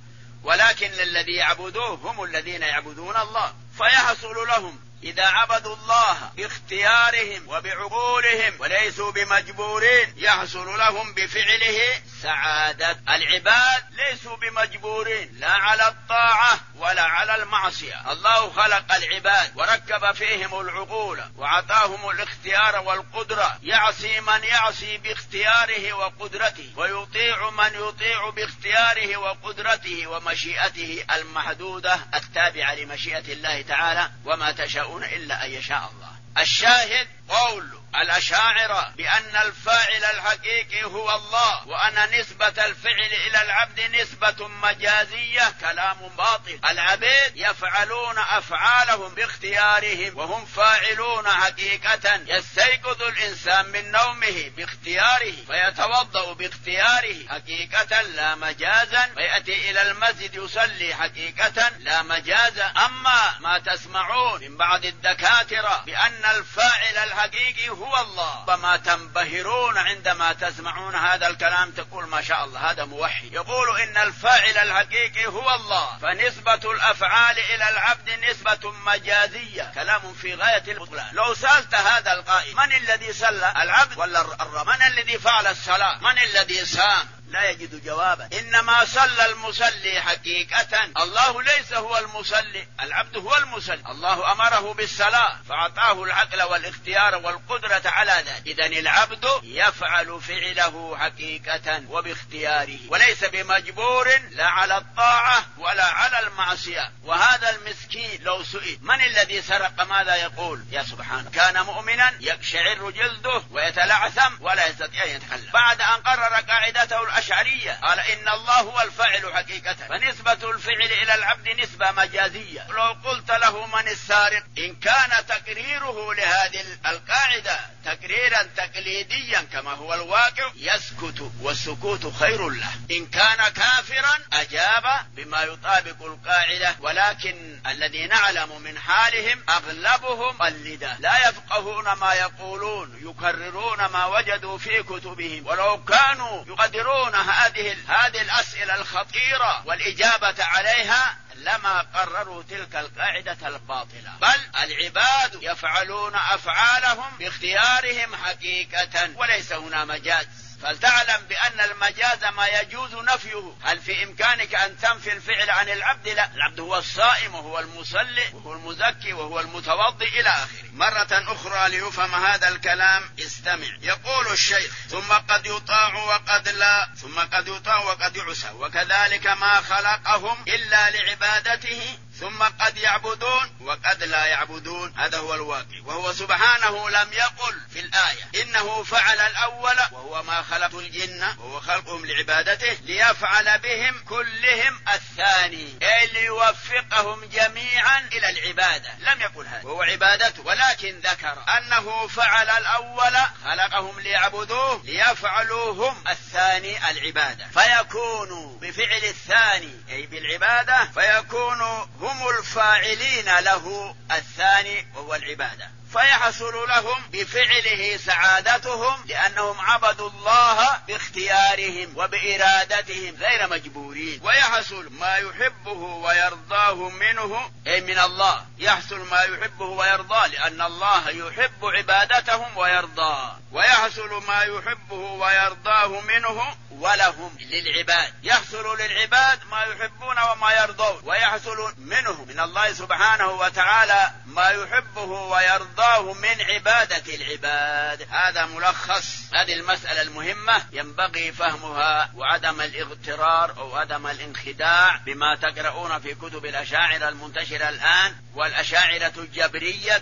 ولكن الذي يعبدوه هم الذين يعبدون الله. فيحصل لهم إذا عبدوا الله باختيارهم وبعقولهم وليسوا بمجبورين، يحصل لهم بفعله سعادة. العباد ليسوا بمجبورين لا على الطاعة ولا على المعصية. الله خلق العباد وركب فيهم العقول وعطاهم الاختيار والقدرة، يعصي من يعصي باختياره وقدرته، ويطيع من يطيع باختياره وقدرته ومشيئته المحدودة التابعة لمشيئة الله تعالى، وما تشاءون إلا أن يشاء الله. الشاهد قول الأشاعرة بأن الفاعل الحقيقي هو الله، وأن نسبة الفعل إلى العبد نسبة مجازية، كلام باطل. العبيد يفعلون أفعالهم باختيارهم وهم فاعلون حقيقة. يستيقظ الإنسان من نومه باختياره فيتوضأ باختياره حقيقة لا مجازا، ويأتي إلى المسجد يصلي حقيقة لا مجازا. أما ما تسمعون من بعض الدكاترة بأن الفاعل الحقيقي هو الله، فما تنبهرون عندما تسمعون هذا الكلام، تقول ما شاء الله هذا موحد. يقول إن الفاعل الحقيقي هو الله، فنسبة الأفعال إلى العبد نسبة مجازية، كلام في غاية البطلان. لو سألت هذا القائل من الذي صلى، العبد ولا الرب؟ من الذي فعل الصلاة؟ من الذي صام؟ لا يجد جوابا. إنما صلى المصلي حقيقة، الله ليس هو المصلي، العبد هو المصلي. الله أمره بالصلاة فأعطاه العقل والاختيار والقدرة على ذلك. إذن العبد يفعل فعله حقيقة وباختياره، وليس بمجبور لا على الطاعة ولا على المعصية. وهذا المسكين لو سئل من الذي سرق ماذا يقول؟ يا سبحانه، كان مؤمنا يقشعر جلده ويتلعثم ولا يستطيع أن يتكلم. بعد أن قرر قاعدته الأشعرية قال إن الله هو الفاعل حقيقة، فنسبة الفعل إلى العبد نسبة مجازية. لو قلت له من السارق، إن كان تقريره لهذه القاعدة تقريرا تقليديا كما هو الواقع يسكت، والسكوت خير له. إن كان كافرا أجاب بما يطابق القاعدة. ولكن الذي نعلم من حالهم أغلبهم مقلدة، لا يفقهون ما يقولون، يكررون ما وجدوا في كتبهم. ولو كانوا يقدرون هذه هذه الأسئلة الخطيرة والإجابة عليها لما قرروا تلك القاعدة الباطلة. بل العباد يفعلون أفعالهم باختيارهم حقيقة، وليس هنا مجاز. فلتعلم بأن المجاز ما يجوز نفيه. هل في إمكانك أن تنفي الفعل عن العبد؟ لا، العبد هو الصائم وهو المصلي وهو المزكي وهو المتوضي إلى آخره. مرة أخرى ليفهم هذا الكلام استمع. يقول الشيخ: ثم قد يطاع وقد لا، ثم قد يطاع وقد يعصى، وكذلك ما خلقهم إلا لعبادته، ثم قد يعبدون وقد لا يعبدون. هذا هو الواقع. وهو سبحانه لم يقل في الآية إنه فعل الأول وهو ما خلق الجن وهو خلقهم لعبادته ليفعل بهم كلهم الثاني، أي ليوفقهم جميعا إلى العبادة. لم يقل هذا وهو عبادته، ولكن ذكر أنه فعل الأول خلقهم ليعبدوه ليفعلوهم الثاني العبادة، فيكون بفعل الثاني أي بالعبادة فيكون هم الفاعلين له الثاني وهو العبادة، فيحصل لهم بفعله سعادتهم لأنهم عبدوا الله باختيارهم وبإرادتهم غير مجبورين. ويحصل ما يحبه ويرضاه منه أي من الله، يحصل ما يحبه ويرضاه لأن الله يحب عبادتهم ويرضاه. ويحصل ما يحبه ويرضاه منه ولهم للعباد، يحصل للعباد ما يحبون وما يرضون، ويحصل منه من الله سبحانه وتعالى ما يحبه ويرضاه من عبادة العباد. هذا ملخص هذه المسألة المهمة ينبغي فهمها، وعدم الاغترار أو عدم الانخداع بما تقرؤون في كتب الأشاعرة المنتشرة الآن. والأشاعرة جبرية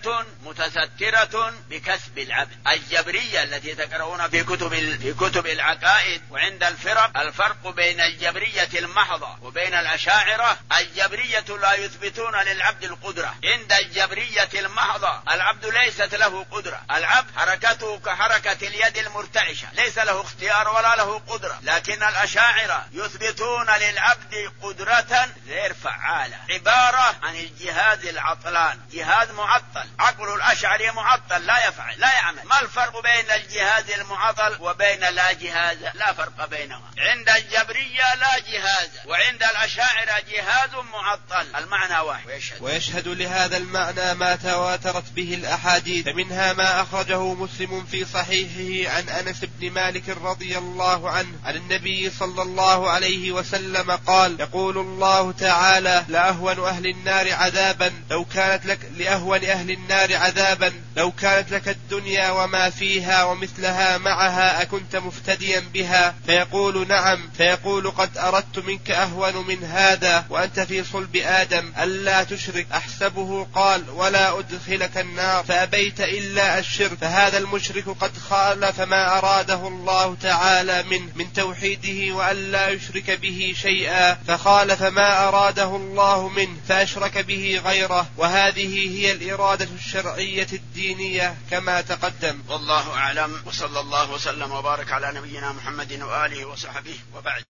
متسترة بكسب العبد. الجبرية التي تقرؤون في كتب في كتب العقائد وعند الفرق، الفرق بين الجبرية المحضة وبين الأشاعرة: الجبرية لا يثبتون للعبد القدرة، عند الجبرية المحضة العبد ليست له قدرة. العبد حركته كحركة اليد المرتعشة، ليس له اختيار ولا له قدرة. لكن الأشاعرة يثبتون للعبد قدرة غير فعالة، عبارة عن الجهاز العطلان، جهاز معطل. عقل الأشعري معطل، لا يفعل لا يعمل. ما الفرق بين الجهاز المعطل وبين لا جهاز؟ لا فرق بينهما. عند الجبرية لا جهاز، وعند الأشاعرة جهاز معطل، المعنى واحد. ويشهد, ويشهد لهذا المعنى ما تواترت به الأحاديث، فمنها ما أخرجه مسلم في صحيحه عن أنس بن مالك رضي الله عنه عن النبي صلى الله عليه وسلم قال: يقول الله تعالى: لأهون أهل النار عذابا لو كانت لك لأهون أهل النار عذابا لو كانت لك الدنيا وما فيها ومثلها معها أكنت مفتديا بها؟ فيقول: نعم. فيقول: قد أردت منك أهون من هذا وأنت في صلب آدم ألا تشرك. أحسبه قال: ولا أدخلك النار، فأبيت إلا الشرك. فهذا المشرك قد خالف ما أراده الله تعالى منه من توحيده وألا يشرك به شيئا، فخالف ما أراده الله منه فأشرك به غيره، وهذه هي الإرادة الشرعية الدينية كما تقدم. والله أعلم، وصلى الله وسلم وبارك على نبينا محمد وآله وصحبه وبعد.